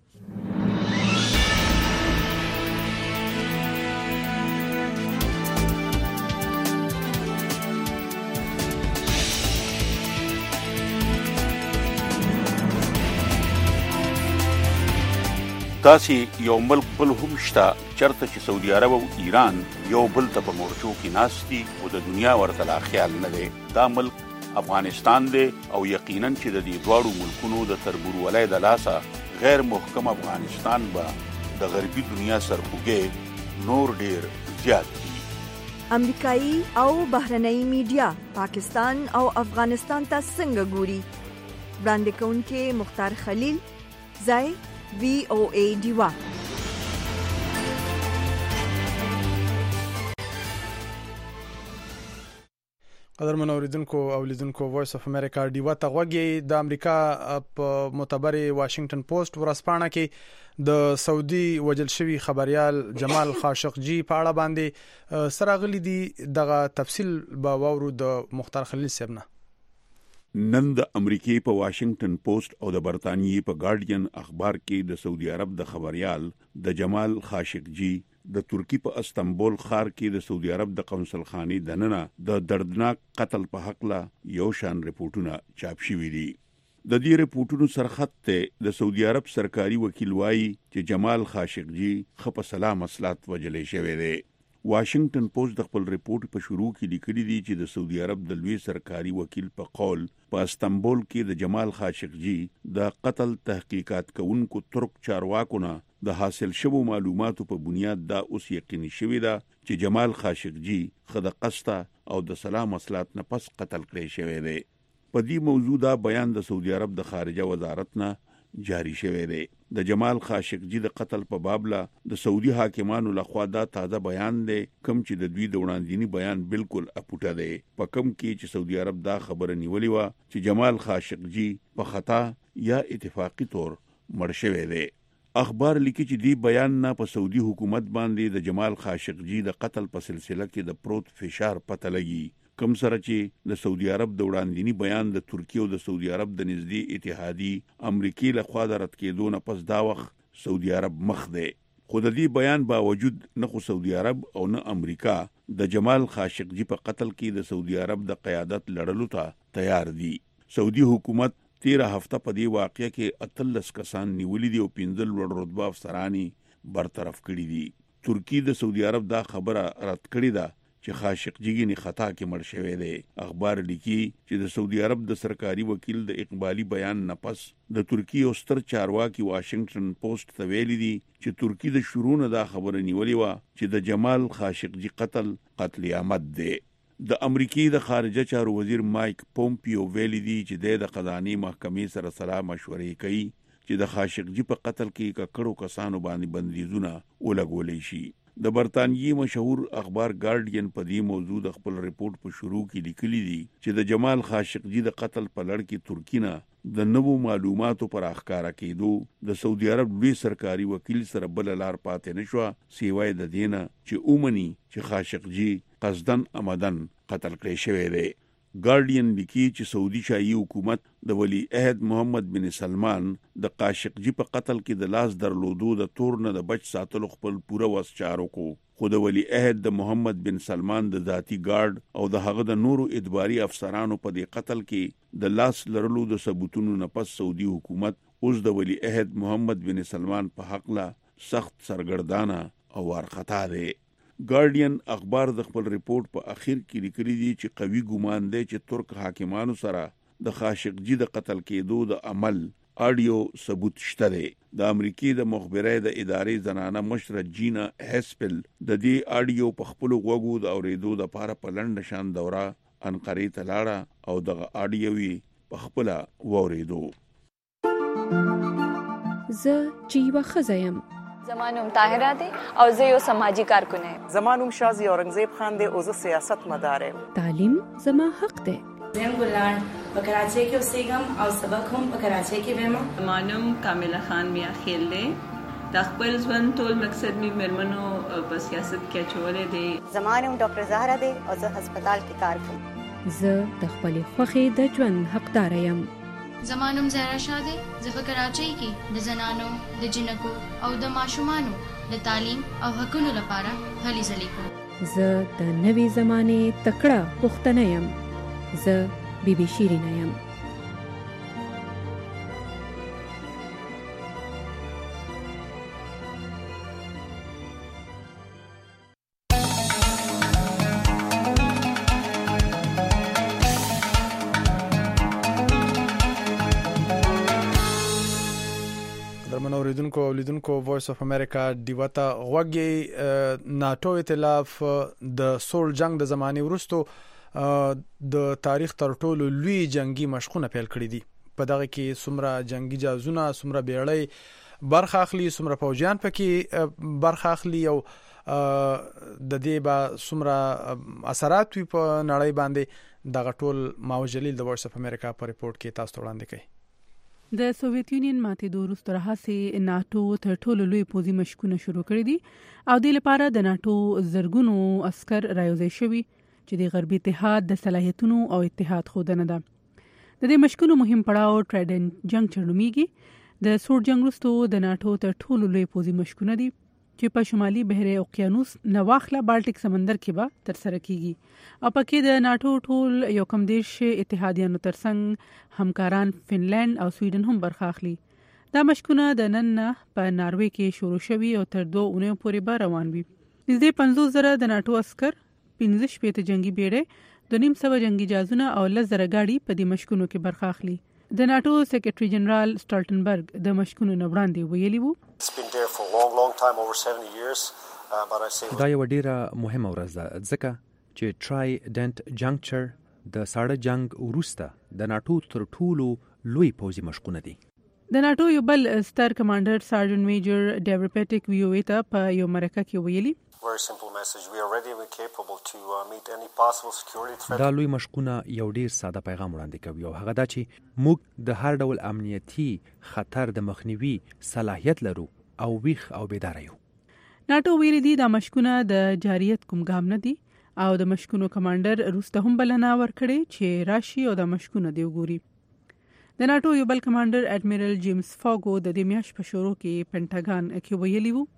داسې یو ملک بل هم شته چرته چې سعودي عرب او ایران یو بل ته په مورچو کې ناست دي او د دنیا ورته لا خیال نه دی. دا ملک افغانستان دی او یقینا چې د دې دواړو ملکونو د تربورولۍ د لاسه غیر محکم افغانستان به د غربي دنیا سرخوږی نور ډیر زیات دي. امریکایي او بهرنۍ میډیا پاکستان او افغانستان ته څنګه ګوري؟ وړاندې کوونکي مختار خلیل، ځای VOA دیوا. قدرمن اوریدونکو او لیدونکو وایس اف امریکا دیوا ته غوږی. د امریکا په معتبر واشنگټن پوسټ ورځپاڼه کې د سعودي وجل شوی خبريال جمال خاشقجي په اړه باندې سراغلي دي. دغه تفصیل به واورو د مختار خلیل صاحب نه. نن د امریکای په واشنگټن پوسټ او د برتانیې په ګارډین اخبار کې د سعودي عرب د خبريال د جمال خاشقجي د ترکی په استنبول ښار کې د سعودي عرب د قونسل خاني دننه د دردناک قتل په حق لا یو شان ریپورتونه چاپ شوي دي. د دې ریپورتونو سرخط ته د سعودي عرب سرکاري وکیل وایي چې جمال خاشقجي خپ سلام اصلات وجلې شوی دی. واشنگټن پوسټ د خپل ریپورت په شروع کې لیکلي دي چې د سعودي عرب د لوی سرکاري وکیل په قول په استنبول کې د جمال خاشقجي د قتل تحقیقات کوونکو ترک چارواکو نه د حاصل شوو معلوماتو په بنیاد دا اوس یقیني شوی ده چې جمال خاشقجي خد قصده او د سلام اصلات نه پس قتل کړی شوی دی. په دې موضوع دا بیان د سعودي عرب د خارجه وزارت نه جاری شوی دی. د جمال خاشقجي د قتل په باب لا د سعودي حاکمانو لخوا دا تازه بیان دی کوم چې د دوی د وړاندینی بیان بالکل اپوټه دی. په کوم کې چې سعودي عرب دا خبره نیولې و چې جمال خاشقجي په خطا یا اتفاقی طور مړ شوی دی. اخبار لیکي چې دی بیان نه په سعودي حکومت باندې د جمال خاشقجي د قتل په سلسله کې د پروت فشار پته لګي، کوم سره چې د سعودي عرب د وړاندینی بیان د ترکیه او د سعودي عرب د نږدې اتحادی امریکای له خوا د رد کېدو نه پس دا وخت سعودي عرب مخ دی. خو د دې بیان باوجود نه خو سعودي عرب او نه امریکا د جمال خاشقجي په قتل کې د سعودي عرب د قیادت لړلو ته تیار دي. سعودي حکومت 13 هفته په دې واقعې کې 13 کسان نیولې دي او 15 لوړ رتبه افسرانی برطرف کړي دي. ترکیه د سعودي عرب دا خبره رد کړې ده چې خاشقجي نه خطا کې مړ شوی دی. اخبار لیکي چې د سعودي عرب د سرکاري وکیل د اقبالي بیان نه پس د ترکیه او ستر چارواکي واشنگټن پوسټ ته ویلي دي چې ترکیه د شروع نه دا خبره نیولې و چې د جمال خاشقجي قتل عامد دی. د امریکای د خارجه چارو وزیر مایک پومپیو ویلي دي چې د قضایي محکمې سره سلا مشورې کوي چې د خاشقجي په قتل کې ککړو کسانو باندې بندیزونه ولګولې شي. د برتانیې مشهور اخبار ګارډین په دې موضوع د خپل ریپورت په شروع کې لیکلي دي چې د جمال خاشقجي د قتل په لړ کې ترکیه د نوو معلوماتو پر اخکارا کېدو د سعودي عرب لوی سرکاري وکیل سره بل لار پاتې نشو سیوای د دینه چې اومني چې خاشقجي قصدن عمدن قتل کړی شوی دی. ګارډین لیکي چې سعودي شاهي حکومت د ولی عہد محمد بن سلمان د خاشقجي په قتل کې د لاس درلودو د تور نه د بچ ساتلو خپل پوره وس چارو کو. خو د ولی عہد د محمد بن سلمان د ذاتی ګارد او د هغه د نورو ادباري افسرانو په دې قتل کې د لاس لرلو د ثبوتونو نه پس سعودي حکومت اوس د ولی عہد محمد بن سلمان په حق لا سخت سرګردانه او وارخطا دی. ګارډین اخبار د خپل ریپورت په اخر کې لیکلي دي چې قوي ګومان دی چې ترک حاکمانو سره د خاشقجي د قتل کېدو د عمل اډیو ثبوت شته دی. د امریکای د مخبرۍ د ادارې زنانه مشره جینا هسپل د دې اډیو په خپل غوږو د اوریدو د لپاره په لنډ شان دوره انقرې ته لاړه او د اډیوي په خپل ووریدو. زه چې یوه ښځه یم. زما نوم طاهره دی او زه یو سماجی کارکونه یم. زما نوم شازي اورنګزیب خان دی او زه سیاست مدار یم. تعلیم زما حق دی. زم ګلان په کراچۍ کې اوسېږم او سبق هم په کراچۍ کې وایم. زما نوم کامله خان میا خیل دی. د خپل ژوند ټول مقصد می مېرمنو په سیاست کې اچولې دی. زما نوم ډاکټر زهرا دی او زه هسپتال کې کار کوم. زه د خپلې خوښې د ژوند حقدار یم. زما نوم زهرا شاه دی. زه په کراچۍ کې د زنانو د جنکو او د ماشومانو د تعلیم او حقوقو لپاره هلې ځلې کوم. زه د نوې زمانې تکړه پښتنه یم. زه بی بی شیرینه یم. اوریدونکو او لیدونکو وایس اف امریکا دیوتا غوږی ناتو ائتلاف د سول جنگ د زمانه وروسته د تاریخ تر ټولو لوی جنگي مشقونه پیل کړی دي. په دغه کې څومره جنگي جهازونه، څومره بیړۍ برخه اخلي، څومره فوجیان پکې برخه اخلي او د دې با څومره اثرات وي په نړۍ باندې. دغه ټول ماوجلیل د وایس اف امریکا په ریپورت کې تاسو ته وړاندې کوي. د سوویت یونین ماتېدو وروسته راهیسې ناتو تر ټولو لوی پوځي مشقونه شروع کړي دي او د لپاره د ناتو زرګونو عسكر رايوځای شوي چې د غربي اتحاد د صلاحیتونو او اتحاد خودنه ده. د دې مشقونو مهم پړاو ټرایډنټ جنگ چړميږي. د سور جنگ وروسته د ناتو تر ټولو لوی پوځي مشقونه دي چې په شمالي بحر اوقیانوس نواخله بالټیک سمندر کې به تر سره کیږي او پکې د ناتو ټول یو کم دیش اتحادیانو ترڅنګ همکاران فنلند او سویډن هم برخه اخلي. دا مشقونه د نن په ناروې کې شروع شوي او تر 2 اونۍ پورې به روان وي. نږدې 50,000 د ناتو عسكر، 15 جنگي بیړۍ، 250 جنگي جهازونه او 10,000 گاډي په دې مشقونو کې برخه اخلي. د ناتو سیکریټري جنرال سټالټنبرګ د مشقونو نه وړاندې ویلي وو دا یو ډیره مهمه ورځ ده ځکه چې ټرایډنټ جنکچر د ساړه جنگ وروسته د ناتو تر ټولو لوی پوځي مشقونه دي. د ناتو یو بل ستر کمانډر سارجنټ میجر ډیوډ پیټیک ویو ته په یو مرکه کې ویلي دا لوی مشقونه یو ډیر ساده پیغام وړاندې کوي او هغه دا چې موږ د هر ډول امنیتي خطر د مخنیوي صلاحیت لرو او ویښ او بیدار یو. ناتو ویلي دي دا مشقونه د جاریت کوم ګام نه دي او د مشقونو کمانډر روسته هم بلنه ورکړي چې راشي او د مشقونه دی وګوري. د ناتو یو بل کمانډر اډمیرل جیمز فاګو د دې میاشتې په شروع کې پینټاګان کې ویلي وو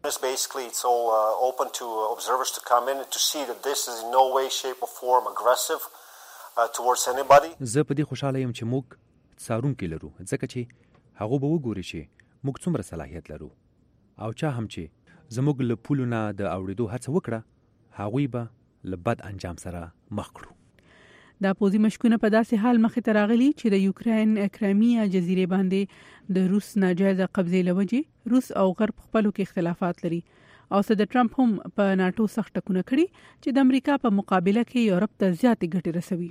زه په دې خوشاله یم چې موږ څارونکي لرو ځکه چې هغه به وګوري چې موږ څومره صلاحیت لرو او چا هم چې زموږ له پولو نه د اوریدو هڅه وکړه هغوی به له بد انجام سره مخ کړو. دا پوځي مشقونه په داسې حال مخې ته راغلي چې د یوکرين کرایمیا جزیره باندې د روس ناجایزه قبضې لوجې روس او غرب خپلو کې اختلافات لري او صدر ټرمپ هم په ناتو سخت ټکونه کړي چې د امریکا په مقابله کې یورپ ته زیاتې ګټې رسوي.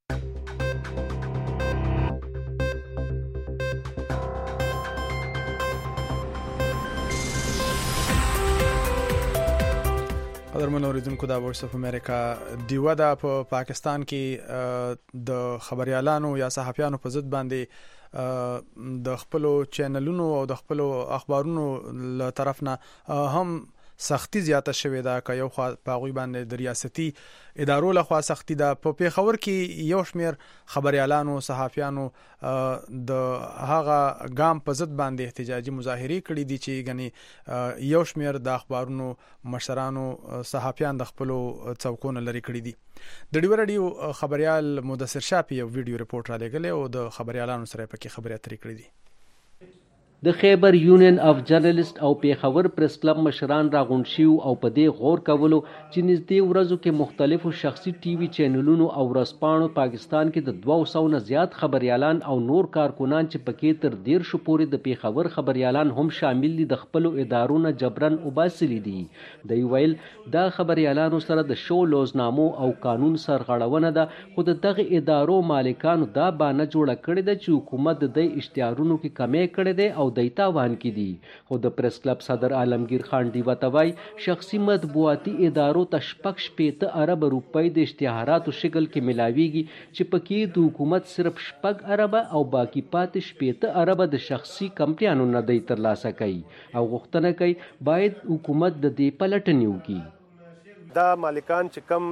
قدرمن اوریدونکو دا وایس اف امریکا دیوه دا په پاکستان کې د خبريالانو یا صحافیانو په ضد باندې د خپلو چینلونو او د خپلو اخبارونو له طرف نه هم سختی زیاته شوې ده که یو خوا په غوي باندې د ریاستي ادارو له خوا سختی ده. په پیښور کې یو شمیر خبريالانو صحافیانو د هغه ګام په ضد باندې احتجاجي مظاهره کړې دي چې غني یو شمیر د اخبارونو مشرانو صحافیان د خپل څوکونه لري کړې دي. د ډیو رادیو خبريال مدثر شاپي یو ویډیو ریپورت را لګلې او د خبريالانو سره پکې خبرې اترې کړې دي. د خیبر یونین اف جرنالست او پیښور پریس کلب مشران راغونډ شو او په دې غور کولو چې نږدې ورځو کې مختلفو شخصي ټي وي چینلونو او ورځپاڼو پاکستان کې د 200 نه زیات خبريالان او نور کارکونان چې پکې تر 13 پورې د پیښور خبريالان هم شامل دي د خپل ادارو نه جبرن وباسلي دي. د ویل دا خبريالانو سره د شو لوزنامو او قانون سرغړونه ده خو دغه ادارو مالکانو دا بانه جوړه کړې ده چې حکومت د اشتهارونو کې کمی کړې ده او د تاوان کې دي. خو د پریس کلب صدر عالمگیر خان دیوا توای شخصي مطبوعاتي ادارو ته 6.5 ارب روپۍ د اشتهاراتو شکل کې ملاويږي چې پکې د حکومت صرف 6 ارب او باقی پاتې 15 ارب د شخصي کمپنیانو نه دی ترلاسه کوي او غوښتنه کوي باید حکومت د دې پلټنې وکړي. دا مالکان چې کم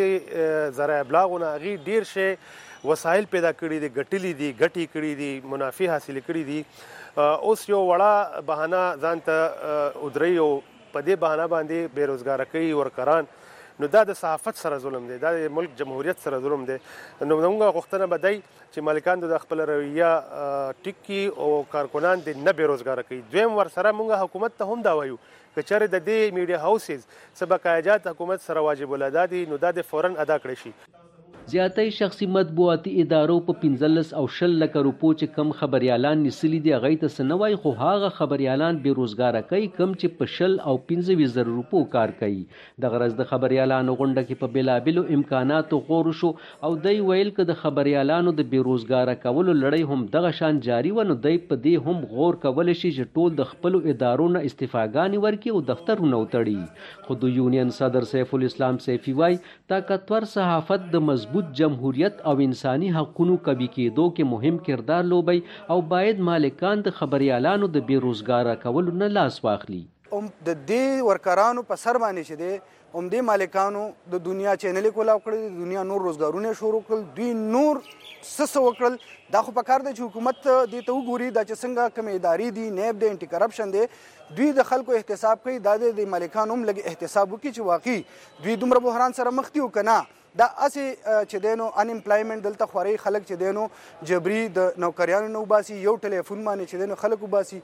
د ذرایع ابلاغونه غي ډیر شي وسایل پیدا کړي دي ګټلې دي ګټي کړي دي منافع حاصل کړي دي. اوس یو وړه بهانه ځان ته ودري او په دې بهانه باندې بیروزګار کوي ورکران. نو دا د صحافت سره ظلم دی، دا د ملک جمهوریت سره ظلم دی. نو موږ غوښتنه بدای چې مالکان د خپل رویه ټیکی او کارکنان د نه بیروزګار کوي. دویم ور سره موږ حکومت ته هم دا وایو که چېرې د دې میډیا هاوسز سبقایجات حکومت سره واجب الادا دي نو دا د فورن ادا کړی شي. زیاتې شخصي مطبوعاتي ادارو په 15 او 20 لک روپو چې کم خبريالان نسلی دي غي ته سنوي خو هغه خبريالان بیروزګار کوي کم چې په 20 او 15 روپو کار کوي. د غرض د خبريالانو غونډه کې په بلابلو امکاناتو غور شو او دای ویل ک د خبريالانو د بیروزګار کولو لړۍ هم دغه شان جاری ونه دی په دې هم غور کول شي چې ټول د خپل ادارو نه استفاګانی ورکي او دفترونه وتړي. خو د یونین صدر سیف الاسلام سیفی وای طاقتور صحافت د مضبوط جمهوریت او انساني حقوقو کبي کېدو کې مهم کردار لوبي او باید مالکان د خبريالانو د بیروزګار کولو نه لاس واخلي. د دې ورکرانو په سر باندې چې دي د مالکانو د دنیا چینل کولاو کړی د دنیا نور روزګارونه شروع کړل دوی نور سس وکړل. دا خو په کار دی چې حکومت دې ته وګوري دا چې څنګه کوم ادارې دي نیب د انټي کرپشن دی دوی د خلکو احتساب کوي دا د مالکانو هم لګي احتساب وکړي چې واقعي دوی دومره بحران سره مخ دي او کنه دا اسی چې دینو ان امپلایمنت دلته خوري خلک چې دینو جبري د نوکریانو نو باسي یو ټلیفون باندې چې دینو خلکو باسي.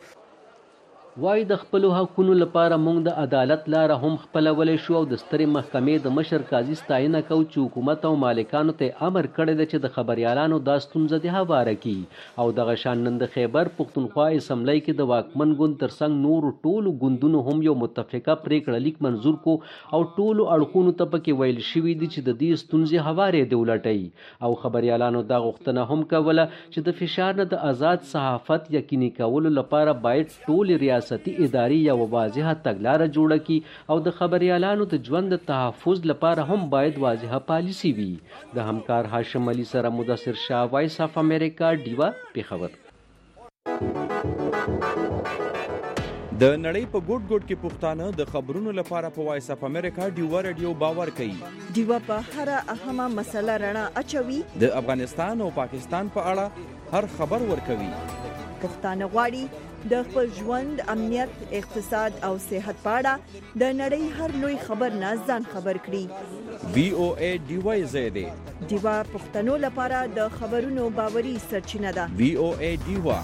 وای د خپل حقونو لپاره موږ د عدالت لاره هم خپلولې شو او د سترې محکمې د مشر قاضي ستاینه کو چې حکومت او مالکانو ته امر کړی دی چې د خبريالانو دا ستونزه د هواره کړي او دغه شان نن د خیبر پښتونخوا اسمبلی کې د واکمن ګوند ترڅنګ نور ټولو ګوندونو هم یو متفقه پریکړه لیک منزور کو او ټولو اړخونو ته پکې ویل شوی دی چې د دې ستونزې هواره دی ولټي او خبريالانو دا غوښتنه هم کوله چې د فشار نه د آزاد صحافت یقیني کولو لپاره باید ټول ریاستي اداري یو واضحه تګلاره جوړه کړي او د خبريالانو د ژوند د تحفظ لپاره هم باید واضحه پالیسی وي. د همکار هاشم علي سره مدثر شاه وایس اف امریکا دیوا پیښور. د نړۍ په ګوټ ګوټ کې پښتانه د خبرونو لپاره په وایس اف امریکا دیوا رادیو باور کوي. دیوا په هر اهمه مسله رڼا اچوي. د افغانستان او پاکستان په اړه هر خبر ورکوي. پښتانه غواړي د خپل ژوند امنیت اقتصاد او صحت په اړه د نړۍ هر لوی خبر نه ځان خبر کړي. VOA دیوا زیاده دیوا پښتنو لپاره د خبرونو باوري سرچینه ده. VOA دیوا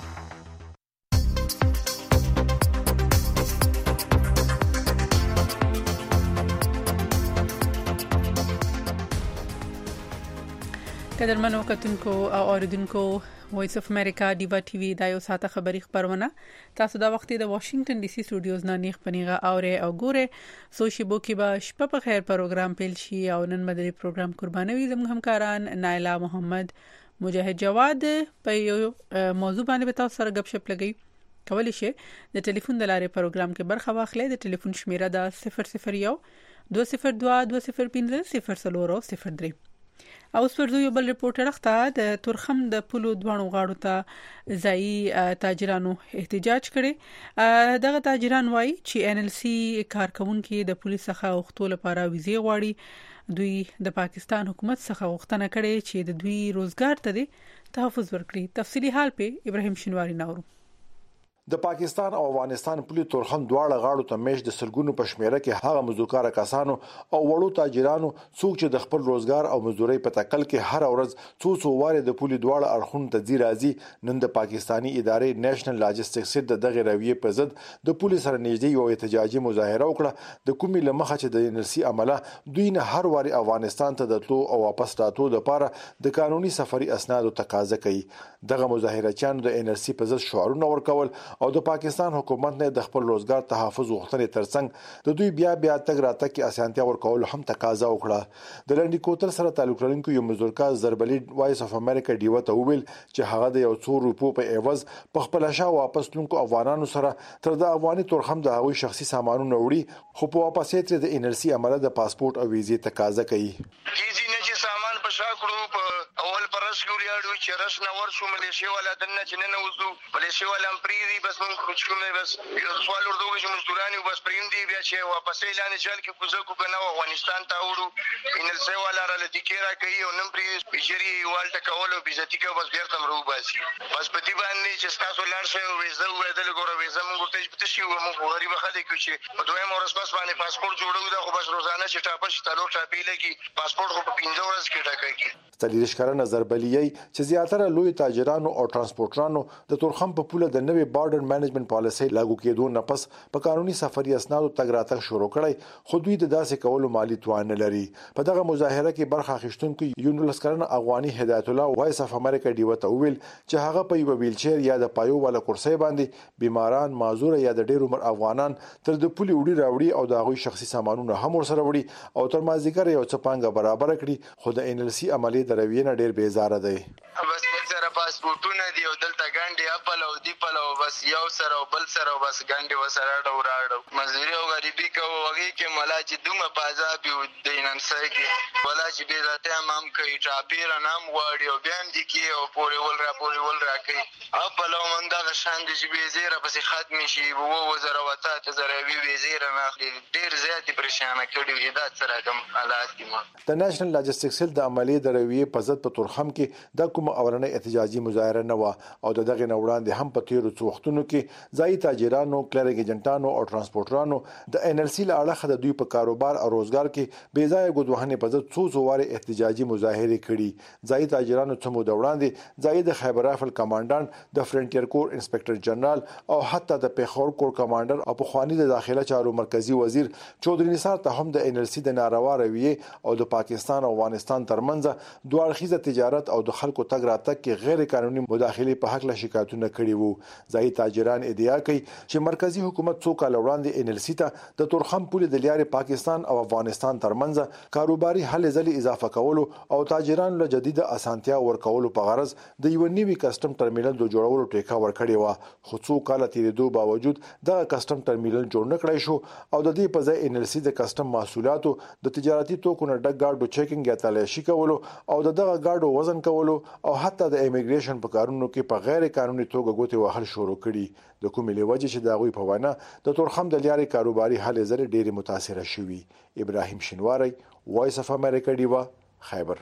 قدرمنو کتونکو او اوریدونکو وایس اف امریکا دیوا ټي وي د یو ساعته خبری خبرونه تاسو دا وخت د واشنگټن ډي سي سټوډیوز نه نیغ پنیغه اوره او ګوره سوشي بو کې به شپه په خیر پروګرام پیل شي او نن مدري پروګرام قربانوي زموږ همکاران نایلا محمد مجاهد جواد په یو موضوع باندې به تاسو سره غب شپ لګي کولی شي د ټلیفون د لارې پروګرام کې برخه واخلئ. د ټلیفون شمیره د 001 202 205 003 او سپرزو یو بل ریپورټر اخته د تورخم د پلو دوانو غاړو ته ځای تاجرانو احتجاج کړي. دغه تاجران وایي چې NLC کارکونکو د پولیس څخه وختو لپاره ویزه غواړي. دوی د پاکستان حکومت څخه غوښتنه کړې چې د دوی روزګار ته تحفظ ورکړي. تفصيلي حال په ابراهيم شنواری ناورو. د پاکستان او افغانستان پولی تورخم دواړه غاړو ته مېش د سلګونو په شمیره کې هغه مزدورکار کسانو او وړو تاجرانو څوک چې د خپل روزګار او مزدوري په تکل کې هر ورځ څو واره د پولی دواړه اړخونو ته ځي راځي. نن د پاکستانی ادارې نېشنل لاجستیکس د دغه رویه په ضد د پولی سره نږدې یو احتجاجي مظاهره وکړه. د کومې لمخه چې د NLC عمله دوی نه هر واري افغانستان ته د تلو او واپس راتلو لپاره د قانوني سفري اسنادو تقاضا کوي. دغه مظاهرچیانو د NLC په ضد شعارونه ورکول او د پاکستان حکومت نه د خپل روزګار تحفظ غوښتنې ترڅنګ د دوی بیا تګ راتګ کې اسانتیا ورکول هم تقاضا وکړه. د لنډي کوتل سره تعلق لرونکو یو مزدورکا زربلی وایس اف امریکا ډیو ته وویل چې هغه د یو څو روپو په عوض په خپل شا واپس تلونکو افغانانو سره تر د افغاني تورخم د هغوی شخصي سامانونه وړي خو په واپسې تر د NLC عمله د پاسپورت او ویزې تقاضا کوي. کیږي نه چې سامان په شا کړو په اول پرس ګوریاړو چې رس نه ورشو ملیشیا ولا دنه چې نه وځو ملیشیا ولا امپریدي بس موږ کوم بس سوال ورته چې مزدورانو بس پریم دی بیا چې واپس اعلان چل کې کوزه کو کنه افغانستان ته وړو NLC ولا را لټیکرا کوي او نن پری بجری والټه کول او بیزتی کا بس بیرته مرو باسي بس په دې باندې چې تاسو لار شي او ویزه ودل ګوره ویزه موږ ته پته شي موږ غریب خلک چې په دویم ورځ بس باندې پاسپورت جوړو دا خو بس روزانه چې ټاپش تلو ټاپی لګي پاسپورت خو په 15 ورځ کې ټاکي. ستلیش کارن زربلیای چې زیاتره لوی تاجرانو او ترانسپورټرانو د تورخم په پوله د نوې بارډر مینجمنت پالیسي لاګو کېدو نه پس په قانوني سفري اسنادو تګ راتګ شروع کړی خو دوی د داسې کولو مالی توان نه لري. په دغه مظاهره کې برخه اخیستونکو یونلس کارن افغاني هدایت الله وایس اف امریکا ډیو ته ویل چې هغه په یو ویلچیر یا د پایو والا کرسي باندې بیماران معذور یا د ډېر عمر افغانان تر د پولي وړي راوړي او د هغوی شخصي سامانونه هم ورسره وړي او تر مازیګر یو څه پانګه برابر کړي خو د NLC عملی د رویې نه ډېر بیزاره دی. بس سره پاسپورتونه دی او دلته ګانډي خپل او دی په لو بس یو سره او بل سره بس ګانډي وسره راړو مزدوري او غریبي کوي وږي کې ملا چې دومره پازاب یو دینانسای کې ولا چې به ذاته هم کوي چاپیر نام غواړي او بیا هم دي کې او پوري ول را کوي په لو مندا شان دي چې به زیره پس ختم شي وو وزره وتا ته زره وی زیره نه ډیر زیات پریشانه کړي دا سره کوم حالات دي. د نېشنل لاجستیک سیل د عملی د رویې په ضد په تورخم کې د کوم اورنۍ احتجاجي مظاهره نه و او دغه نه وړاندې هم په تیرو څو وختونو کې ځای تاجرانو کلرک ایجنټانو او ترانسپورټرانو د NLC له اړخه د دوی په کاروبار او روزګار کې بې ځای ګډوډۍ په ضد څو واره احتجاجي مظاهره کړي. ځای تاجرانو څو مو د وړاندې ځای د خیبر رایفل کمانډانټ د فرنټیر کور انسپکټر جنرال او حتی د پیښور کور کمانډر او په خواني د داخله چارو مرکزی وزیر چودري نثار ته هم د NLC د ناروا رویې او د پاکستان او افغانستان ترمنځ دوه اړخیزه تجارت او د خلکو تګ راتګ کې غیر قانوني مداخله په حق له شکایتونه کړي وو. ځای تاجران ادعا کوي چې مرکزی حکومت څو کال وړاندې NLC ته د تورخم پولې د لارې پاکستان او افغانستان ترمنځ کاروباري هلې ځلې اضافه کولو او تاجرانو له جديده اسانتیا ورکولو په غرض د یو نوي کسٹم ټرمینل د جوړولو ټیکا ورکړې و خو څو کال تیریدو باوجود د کسٹم ټرمینل جوړ نه کړای شو او د دې په ځای NLC د کسٹم محصولاتو د تجارتي توکو نه ډک ګاډو چیکینګ یا تلاشي کولو او دغه ګاډو وزن کولو او حتی د امیګریشن په کارونو کې په غیر قانوني توګه ګوتې وهل شروع کړي. د کومې لوجې چې د هغوی په وینا د تورخم د لارې کاروباري هلې ځلې ډېرې متاثره شوي. ابراهیم شینواری وایس اف امریکا ډیوا خیبر.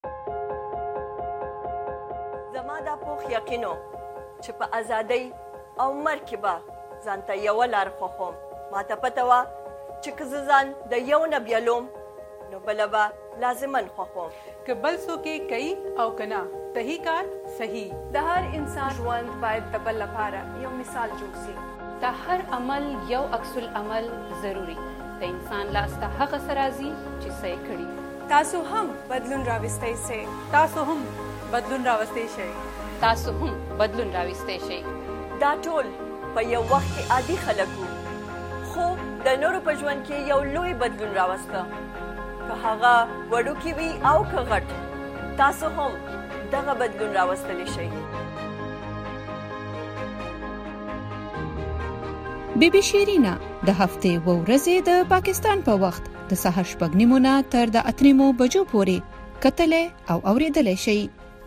زما دا پوخ یقینو چې په ازادۍ او مرګ کې به ځانته یوه لار خوښوم. ماته پته وه چې که زه ځان د یو نه بیلوم نو بله به لازمن خوښوم که بل څوک یې کوي او که نه صحیح کار صحیح. د هر انسان ژوند باید د بل لپاره یو مثال جوړ شي. د هر عمل یو عکس العمل ضروري. د انسان لاس ته هغه څه راځي چې څه یې کړي. تاسو هم بدلون راوستی شئ. تاسو هم بدلون راوستی شئ. تاسو هم بدلون راوستی شئ. دا ټول په یو وخت کې عادي خلک وو خو د نورو په ژوند کې یو لوی بدلون راوسته. که هغه وړوکی وي او که غټ تاسو هم دغه بدلون راوستلی شئ. بیبي شیرینا د هفتې و ورځې د پاکستان په وخت د سهار 6:30 تر د 8 بجو پورې کتلې او اوریدلې شئ.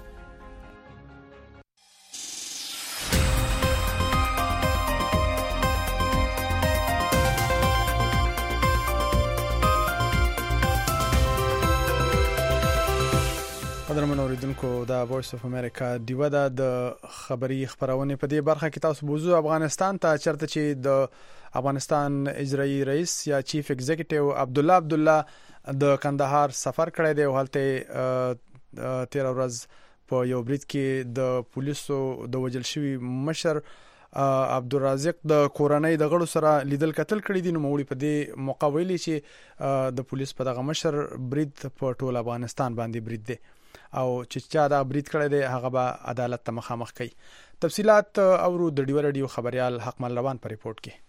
قدرمن اوریدونکو دا وایس اف امریکا دیو د خبری خبرونه په دې برخه کې تاسو بوزو افغانستان ته چرته چې د افغانستان اجرایی رئیس یا چیف ایگزیکټیو عبد الله د کندهار سفر کړی دی او هلته 13 ورځ په یو برید کې د پولیسو د وجل شوی مشر عبدالرزاق د کورنۍ د غړو سره لیدل کتل کړی دي. نو موږ په دې موقع ویلي چې د پولیس په دغه مشر برید په ټول افغانستان باندې برید دی. او چې چا دا برید کړی دی هغه به عدالت ته مخامخ کوي. تفصيلات اورو د ډیو رادیو خبريال حقمل روان پر ریپورت کې.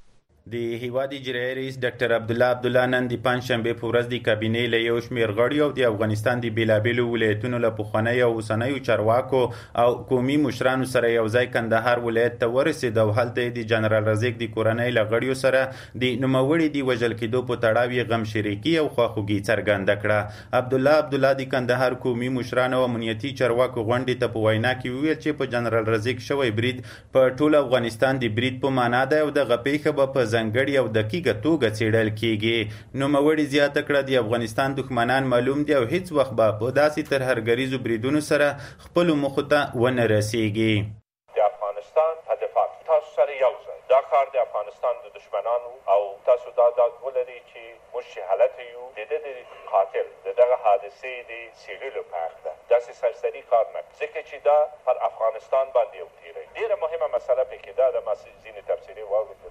د هیواد اجرایي رئیس ډاکټر عبدالله نن د پنځشنبه په ورځ د کابینې له یو شمېر غړي او د افغانستان د بیلابېلو ولایتونو له پخوانیو او اوسنیو چارواکو او قومي مشرانو سره یو ځای کندهار ولایت ته ورسېد او هلته د جنرال رزیق د کورنۍ له غړیو سره د نوموړي د وژل کېدو په تړاو یې غمشریکي او خواخوږي څرګنده کړه. عبدالله د کندهار قومي مشرانو او امنیتي چارواکو غونډې ته په وینا کې وویل چې په جنرال رزیق شوی برید په ټول افغانستان د برید په معنا ده او دغه پیښه به په ځانګړي او دقیقه توګه څېړل کیږي. نوموړي زیاته کړه د افغانستان دښمنان معلوم دي او هیڅ وخت به په داسې ترهرګریزو بریدونو سره خپلو موخو ته ونه رسیږي. د افغانستان هدف تاسو سره یو ځای دا کار د افغانستان د دښمنانو او تاسو دا ولري چې موږ حالت یو د قاتل دغه حادثې د سیریلو په حق ده داسې سرسري کار نه ځکه چې دا پر افغانستان باندې یو تیری ډیره مهمه مسله پکې ده. د ځینې تفسیري واورېدل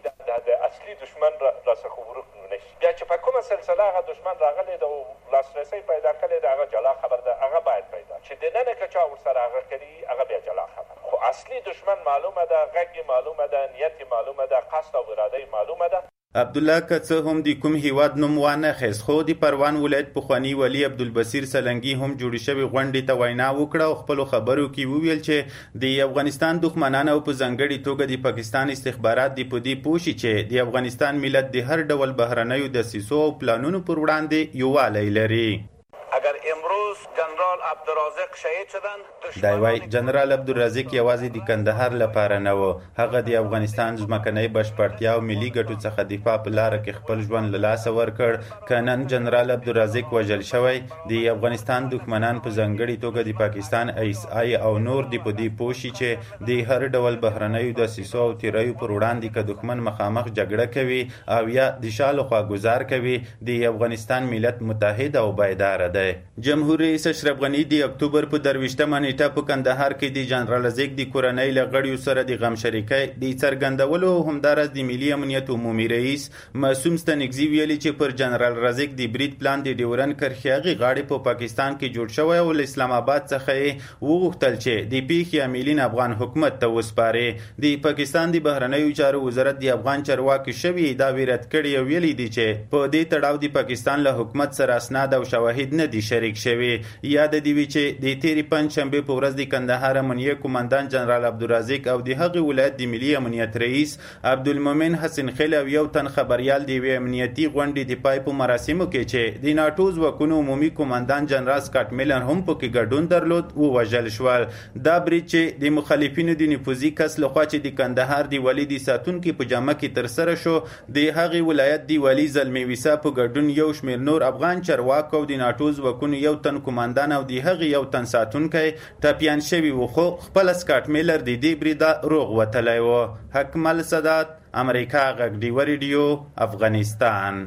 د اصلي دشمن راڅخه ورک نشي بیا چې په کومه سلسله هغه دشمن راغلی د لاسرسی پیدا کړی د هغه جلا خبر ده هغه باید پیدا چې د نن که چا ورسره هغه کړي هغه بیا جلا خبر خو اصلي دشمن معلومه ده غږ معلومه ده نیت معلومه ده قصد او اراده معلومه ده. عبدالله که څه هم د کوم هیواد نوم وانخیست خو د پروان ولایت پخواني والي عبدالبصیر سلنګي هم جوړې شوې غونډې ته وینا وکړه او خپلو خبرو کې وویل چې د افغانستان دښمنان او په ځانګړي توګه د پاکستان استخبارات د په دې پوه شي چې د افغانستان ملت د هر ډول بهرنیو دسیسو او پلانونو پر وړاندې یووالی لري. اگر امروز جنرال عبدالرازق شهید شدن دا وایي جنرال عبدالرازق یوازې د کندهار لپاره نه و هغه د افغانستان ځمکنۍ بشپړتیا او ملي ګټو څخه دفاع په لاره کې خپل ژوند له لاسه ورکړ. که نن جنرال عبدالرازق وژل شوی د افغانستان دښمنان په ځانګړي توګه د پاکستان ISI او نور د په دې پوه شي چې د هر ډول بهرنیو دسیسو او تیریو پر وړاندې که دښمن مخامخ جګړه کوي او یا د شا لخوا ګزار کوي د افغانستان ملت متحد او بیداره دی. جمهور رئیس اشرف غني د اکتوبر په 23مه نیټه په کندهار کې د جنرال رزیق د کورنۍ له غړیو سره د غمشریکۍ د څرګندولو همداراز د ملي امنیت عمومي رئیس معصوم ستانکزي ویلي چې پر جنرال رزیق د برید پلان د ډیورن کرښې هغې غاړې په پاکستان کې جوړ شوی او له اسلام آباد څخه یې وغوښتل چې د پیښې عاملین افغان حکومت ته وسپاري. د پاکستان د بهرنیو چارو وزارت د افغان چارواکي شوي دا ویرت کړي او ویلي دي چې په دې تړاو د پاکستان له حکومت سره اسناد او شواهد نه دي شریک شوي. یاد دی وی چې د تیری پنځشنبه په ورځ د کندهار امنیه کمانډان جنرال عبدالرازق او د هغې ولایت د ملي امنیت رئیس عبدالمؤمن حسن خیل او یو تن خبريال د یوې امنیتي غونډې د پای په مراسمو کې چې د ناټو ځواکونو عمومي کمانډان جنرال سکاټ میلر هم پکې ګډون درلود ووژل شول. دا برید چې د مخالفینو د نفوذي کس لخوا چې د کندهار د والي د ساتونکي په جامه کې ترسره شو د هغې ولایت د والي زلمي ویسا په ګډون یو شمېر نور افغان چارواکو او د ناټو ځواکونو یو تن کمانډان او د هغې یو تن ساتونکی ټپیان شوي و خو خپله سکاټ میلر د دې بریده روغ وتلی و. حکمل سادات امریکا غږ ډیوه ریډیو افغانستان.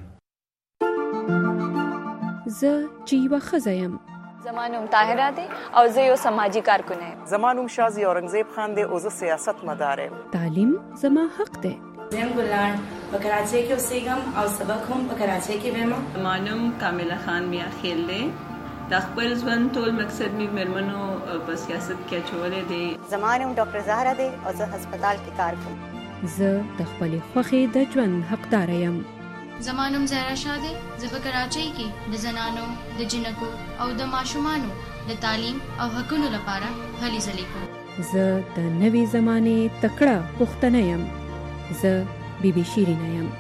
زه چې یوه ښځه یم زما نوم طاهره دی او زه یو سماجي کارکونه یم. زما نوم شازي اورنګزیب خان دی او زه سیاست مدار یم. تعلیم زما حق دی. زم ګلان په کراچۍ کې اوسېږم او سبق هم په کراچۍ کې وایم. زما نوم کامله خان میا خیل دی. د خپل ژوند ټول مقصد مې مېرمنو په سیاست کې اچولی دی. زما نوم ډاکټر زهره دی او زه هسپتال کې کار کوم. زه د خپلې خوښې د ژوند حقداره یم. زما نوم زهرا شاه دی. زه په کراچۍ کې د زنانو د جنکو او د ماشومانو د تعلیم او حقونو لپاره هلې ځلې کوم. زه د نوې زمانې تکړه پښتنه یم. زه بیبي شیرینه یم.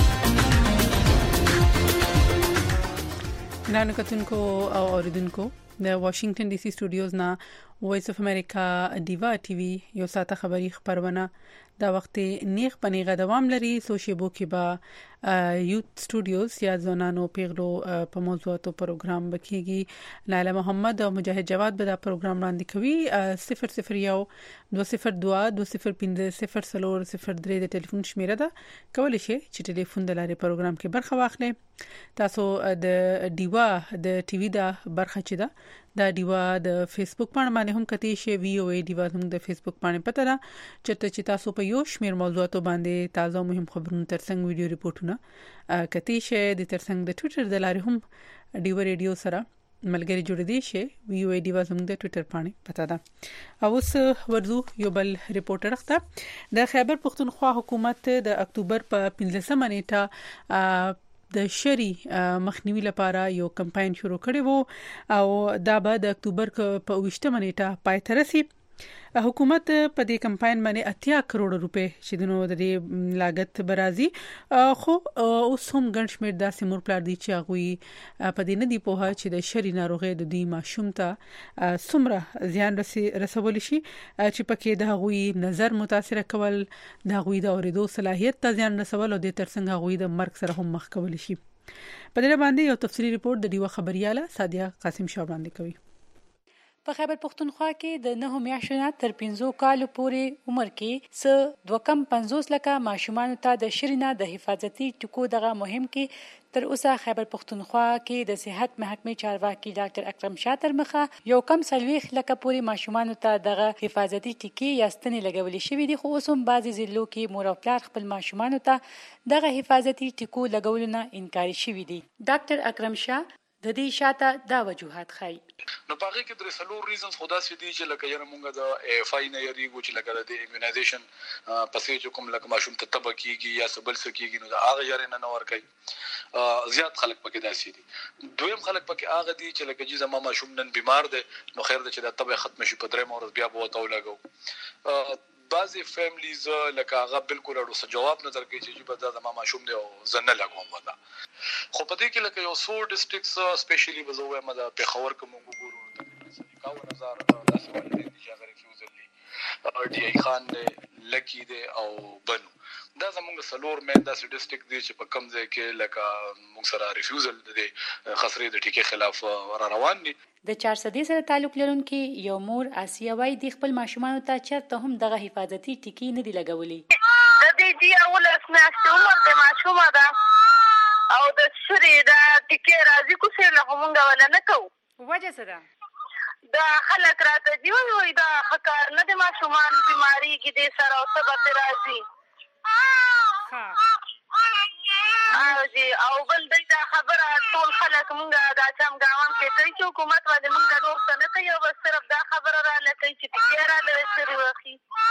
ګرانو کتونکو او اوریدونکو د واشنگټن ډي سي سټوډیوز نه وایس اف امریکا دیوا ټي وي یو ساته خبری خبرونه دا وخت نیغ پنیغه دوام لري سوشيبو کې با یوت سټوډیوز یا زنانو پیغلو په موضوعاتو پروګرام بکیږي ناله محمد او مجاهد جواد به دا پروګرام وړاندې کوي 001 202 205 003 د ټلیفون شمیره ده کولای شئ چې ټلیفون د لارې پروګرام کې برخه واخلئ تاسو د دیوا د ټي وي دا برخه چي ده دا دیوا د فیسبوک باندې هم کتی شي وی او ای دیوا هم د فیسبوک باندې پته ده چې تاسو په یو شمیر موضوعاتو باندې تازه مهم خبرونه ترڅنګ ویډیو ریپورتونه کتی شي د ترڅنګ د ټوئیټر د لارې هم دیوا ریډیو سره ملګری جوړ دي شي وی او ای دیوا هم د ټوئیټر باندې پته ده او اوس ورزو یو بل ریپورټر خته د خیبر پختونخوا حکومت د اکتوبر په 15 نیټه د شری مخنیوي لپاره یو کمپاین شروع کړی وو او دا به د اکتوبر په 28 نیټه پای ته رسي حکومت په دې کمپاین باندې 80 کروڑ روپے چې دنو د لاګت برازي خو اوس هم ګڼشمیر داسې مور پلار دي چې هغه په دې نه دی په چې د شری ناروغي د دې ماشوم ته سمره زیان رسول شي چې پکې د هغوی نظر متاثر کول د هغوی د اوریدو صلاحیت ته زیان رسول او د ترڅنګ هغوی د مرګ سره هم مخ کول شي په دې باندې یو تفصیلی ریپورت د دیوه خبرياله سادیا قاسم شاه وړاندې کوي په خیبر پختونخوا کې د 9 میاشتو نه تر 15 کالو پورې عمر کې څه 250 لکه ماشومان ته د شرینا د حفاظتي ټکو دغه مهم کې تر اوسه خیبر پختونخوا کې د صحت محکمې چارواکي ډاکټر اکرم شاه تر مخه یو کم 40 لکه پورې ماشومان ته دغه حفاظتي ټکی یا ستنې لګولې شوې دي خو اوس هم بعضي ضلعو کې مور او پلار خپل ماشومان ته دغه حفاظتي ټکو لګول نه انکار شوی دي ډاکټر اکرم شاه د دې شاته دا وجوهات خای نو پاره کې درې څلور ریزنز خدا سې دي چې لکه یره مونږ د اف آی نه یریږو چې لکه د ایمونایزیشن پسې چې کوم لکه ماشوم ته تبه کیږي یا سبل سکیږي نو دا هغه یاره نه ور کوي زیات خلک پکې داسي دي دویم خلک پکې هغه دي چې لکه چې زما ماشوم نن بیمار دی نو خیر ده چې دا تبه ختم شي په درې مورز بیا به وته لګو بعضی فیملیز لکه هغه بالکل اړو جواب نه درکې چې به دا زما ماشوم دی او زنه لګوم ودا خو په دې کې لکه یو سو ډیسټریکټس سپیشلی بزوه مده په خبر کوم ګورو تقریبا 51000 داسې والدین دي چې هغه ریفیوزل دي ډي ای خان لکی دی او بنو دا زموږ سلور مې داسې ډیسټریکټ دي چې په کم ځای کې لکه موږ سره ریفیوزل دي خسرې د ټیکې خلاف را روان دي د 400 سره تعلق لرونکي یو مور آسیا وای د خپل ماشومان ته چرته هم دغه حفاظتي ټکی نه دی لګولې د دې دی اول اسنه عمر د ماشومه ده او د شری د ټکی راځي کو څه له مونږ ولا نه کو وجه سره دا خلک راته دی وای دا حکار نه د ماشومان بیماری کې د سره او سبب راځي او بل دا خبره ټول خلک مونږه دا چمګاون کې ته چې حکومت باندې مونږ نور څه نه کوي او صرف دا خبره را لکه چې ټکی را لري واخی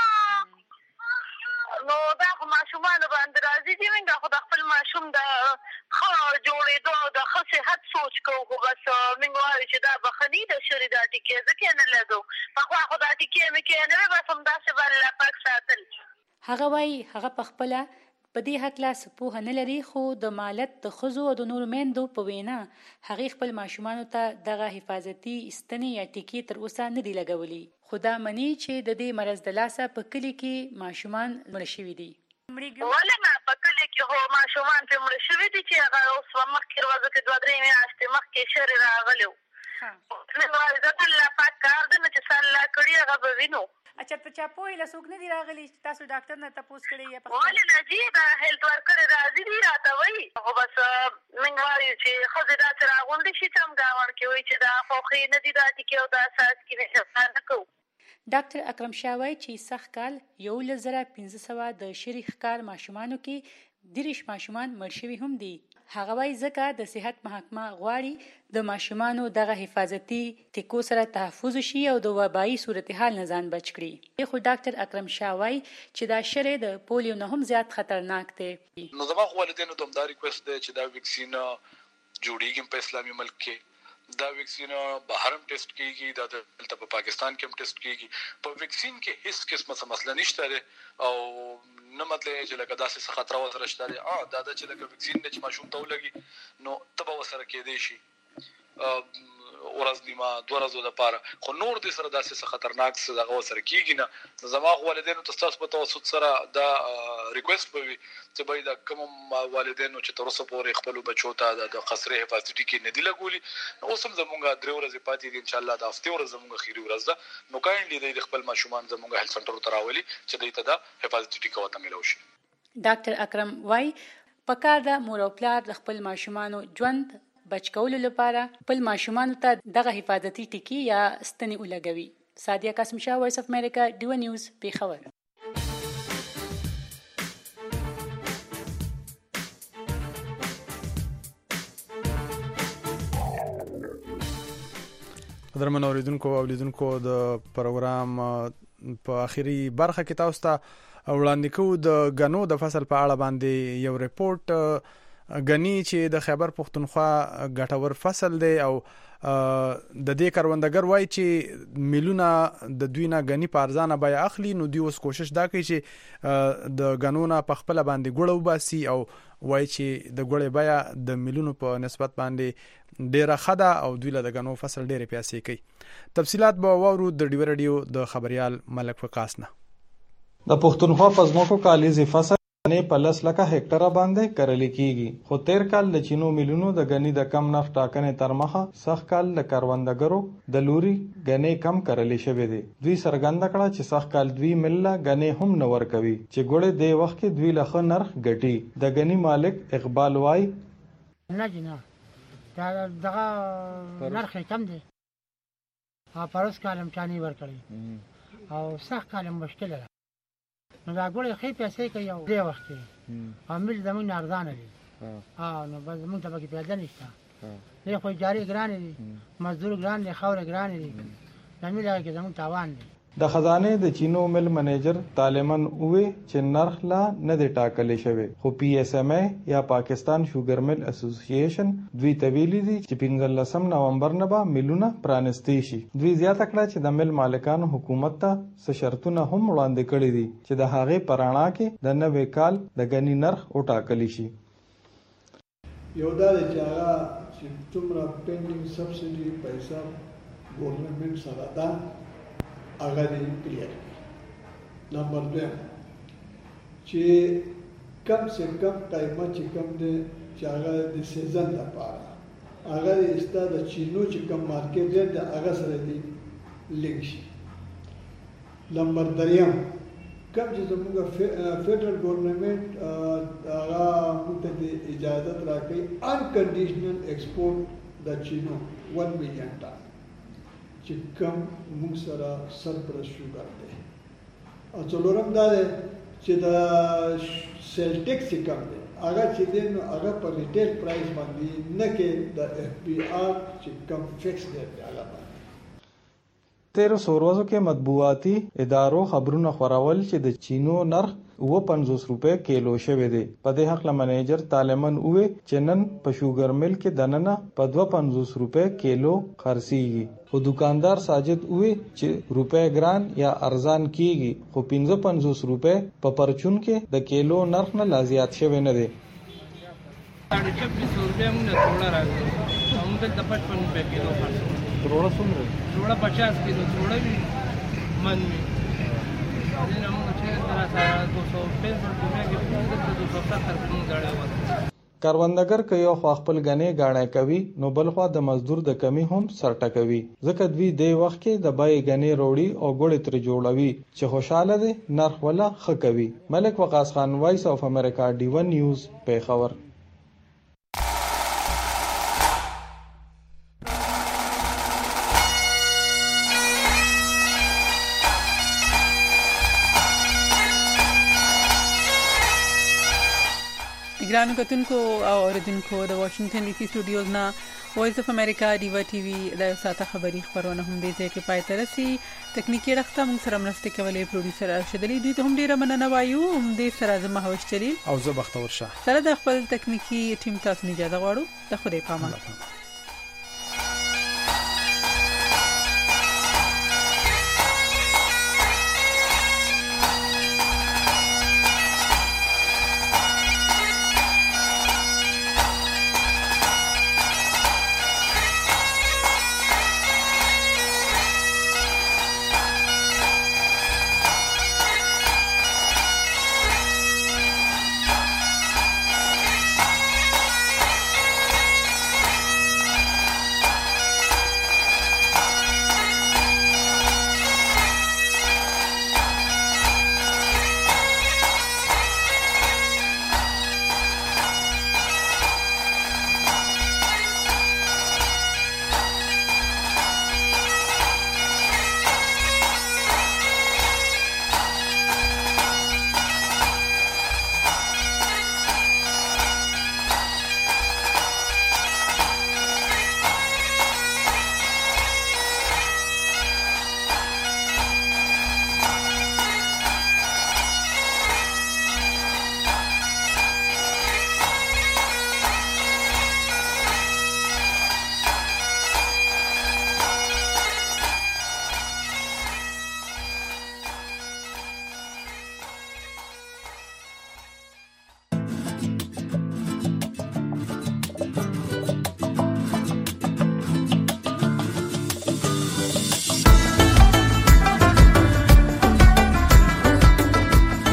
نو دا ماشومان باندې راځي چې موږ خو د خپل ماشوم د خو جوړېدو د خو صحت سوچ کوو خو بس موږ وایو چې دا بخنی د شری د ټکی ځکه نه لګو په خو د ټکی مې کې نه بس هم دا څه بل پاک ساتل هغه وای هغه په خپل په دې حق لا سپوه نه لري خو د مالت د خزو او د نور میندو په وینا هغه خپل ماشومان ته دغه حفاظتي استنی یا ټکی تر اوسه نه دی لګولي خدا منی چې د دې مرز د لاسه په کلی کې ماشومان مړ شوي دي ولا ما په کلی کې هو ماشومان په مړ شوي دي چې هغه اوس مخکې ورځ کې 2-3 میاشتې مخکې شری راغلو نو زه الله پاک کار دې چې سلا کړی هغه به وینو اچھا ته چا په لاسوک نه دی راغلی تاسو ډاکټر نه تاسو کړی یا په ولې نه جی دا هیلث ورکر راځي دی راته وای خو بس موږ وایو چې خزه دا تر غونډې شي تم گاون کې وای چې دا خو خې نه دی راځي کې او دا اساس کې نه کو ډاکټر اکرم شاه وای چې سخت کال 1500 د شریخ کار ماشومانو کې دریش ماشومان مړ شوي هم دي هغه وای ځکه د صحت محکمه غواړي د ماشومانو دغه حفاظتي ټکو سره تحفظ شي او د وبایي صورتحال نه ځان بچ کړي خو ډاکټر اکرم شاه وای چې دا شری د پولیو نه هم زیات خطرناک دی نو زما والدینو ته دا ریکوست دی چې دا ویکسین جوړیږي په اسلامي ملک کې دا ویکسین بهر هم ټیسټ کیږي دا دلته په پاکستان کې هم ټیسټ کیږي په ویکسین کې هیڅ قسمه مسله نشته او نه مطلب چې لکه داسې خطر وسره شته دا چې لکه ویکسین نه چې ماشوم ته ولګي نو تبه وسره کېدې شي ورځ نیمه 2 ورځې لپاره خو نور د سره داسې خطرناک څه دغه سره کیږي نه زما والدینو ته تاسو په توسط سره دا ریکوست کوي چې باید کوم والدینو چې تر اوسه پورې خپل بچو ته د قصري حفاظتي ټیکې نه دی لګولي اوس هم زمونږ 3 ورځې پاتې دي ان شاء الله د هفته ورځ زمونږ خيري ورځ ده نو کاینډلی د خپل ماشومان زمونږ هیلث سنټر ته راولي چې دوی ته د حفاظتي ټیکې وته ملو شي. ډاکټر اکرم وای پکار د مور او پلار د خپل ماشومانو ژوند بچ کولو لپاره خپل ماشومانو ته دغه حفاظتي ټیکې یا ستنې ولګوي. سادیه قاسم شاه، وایس اف امریکا، ډیو نیوز، پیښور. قدرمن اوریدونکو او لیدونکو د پروګرام په اخیری برخه کې تاسو ته وړاندې کوو د غنو د فصل په اړه باندې یو ریپورت غنی چې د خیبر پختونخوا ګټور فصل دی او د دې کروندګر وای چې میلیونه د دوی نه غنی په ارزانه بیا اخلي نو دوی اوس کوشش دا کوي چې د غنونه په خپل باندې ګړو باسي او وای چې د ګړې بیا د میلیونو په نسبت باندې ډیره خدا او دوی له غنو فصل ډیره پیسې کوي. تفصيلات به وورو د ډیو رادیو د خبريال ملک فقاس نه. د پښتونخوا پزموکو کالیزي فصل نه په 10 لک هکټره باندې کرل کیږي خو تیر کال د چینو میلیونو د غنی د کم نفت ټاکنې تر مخه سخت کال د کروندګرو د لوري غنی کم کرل شوی دی. دوی سرګند کړه چې سخت کال دوی مله غنی هم نور کوي چې ګوړې د وخت کې دوی لخه نرخ ګټي. د غنی مالک اقبال وای نه جنا دغه نرخ کم دی پرس کالم چانی ور کړی او سخت کالم مشکل ده نو دا ګوړې خې پیسې کوي او د وخت کې عامل زمون ارزانه دي نو بس مونږ ته پکې پیدا نشته نه خو جاری ګران دي مزدور ګران دي خاور ګران دي زموږ لپاره کې زمون تاوان دي. د خزانه د چینو مل منیجر طالمن اوې چې نرخ لا نه دی ټاکلې شوی خو پی اس ام ای یا پاکستان شوګر مل اسوسییشن دوی تویلی دي چې 15 نومبر نه به ملونه پرانستی شي. دوی زیاته کړه چې د مل مالکانو حکومت ته څه شرطونه هم وړاندې کړي دي چې د هغې پرانا کې د نوې کال د غنی نرخ او ټاکلی شي. یو دا چې هغه چې څومره پینډینګ سبسيډي پیسې ګورنمنت سره ده هغه دې کلیئر کړي. نمبر 2 چې کم سے کم قیمت چې کم دی چې هغه د سیزن لپاره هغه د استاد چینو چې کم مارکیټ دی هغه سره دی لینک شي. نمبر 3 کم چې زموږ فیډرل ګورنمنت هغه موږ ته اجازه راکړي انکنډیشنل ایکسپورټ د چینو 1 میلیون ټن چې کم موږ سره سرپرست شوګر دی او څلورم دا دی چې د سیل ټیکس کم دی هغه چې دی نو هغه په ریټیل پرایس باندې نه کې د اف پی آر چې کم فکس دی هغه باندې. 1300 ورځو کې مطبوعاتي ادارو خبرونه خورول چې د چینو نرخ 50 روپے کیلو شوی دی. په دې حق له منیجر طالمن اوې چې نن په شوګر مل کې دننه په 250 روپے کیلو خرڅيږي خو دکاندار ساجد اوې چې روپے ګران یا ارزان کیږي خو 55 روپے په پرچون کې د کیلو نرخ نه لازیات شوی نه دی. 26 روپے موږ ټوله راځي موږ د 55 روپے کیلو خرڅو. تروڑا څومره؟ تروڑا 50 کیلو تروڑا وی من وی دینه موږ چې تر سره 265 روپے کې پوره 270 کوم غاړه وته. کروندګر که یو خو خپل غنې غاڼه کوي نو بل خو د مزدور د کمی هم سرټه کوي ځکه دوی د وخت کې د بای غنې روړي او ګوړې تر جوړوي چې خوشاله دي نرخ ولا خ کوي. ملک وقاص خان، وایس اف امریکا، ډیو نیوز، پیښور. ګرانو کتونکو او اوریدونکو د واشنگټن ډي سي سټوډیوز نه وایس اف امریکا ډیو ټي وي د ساته خبری خبرونه هم دې ځکه پای تر سي ټکنیکی رخته موږ سره مرسته کولې پروډوسر ارشد علي دوی ته هم ډیره مننه وایو هم دې سره زما هوښ چلیل او زه بختور شاه سره د خپل ټکنیکی ټیم تاسو نه اجازه غواړو د خدای پامه.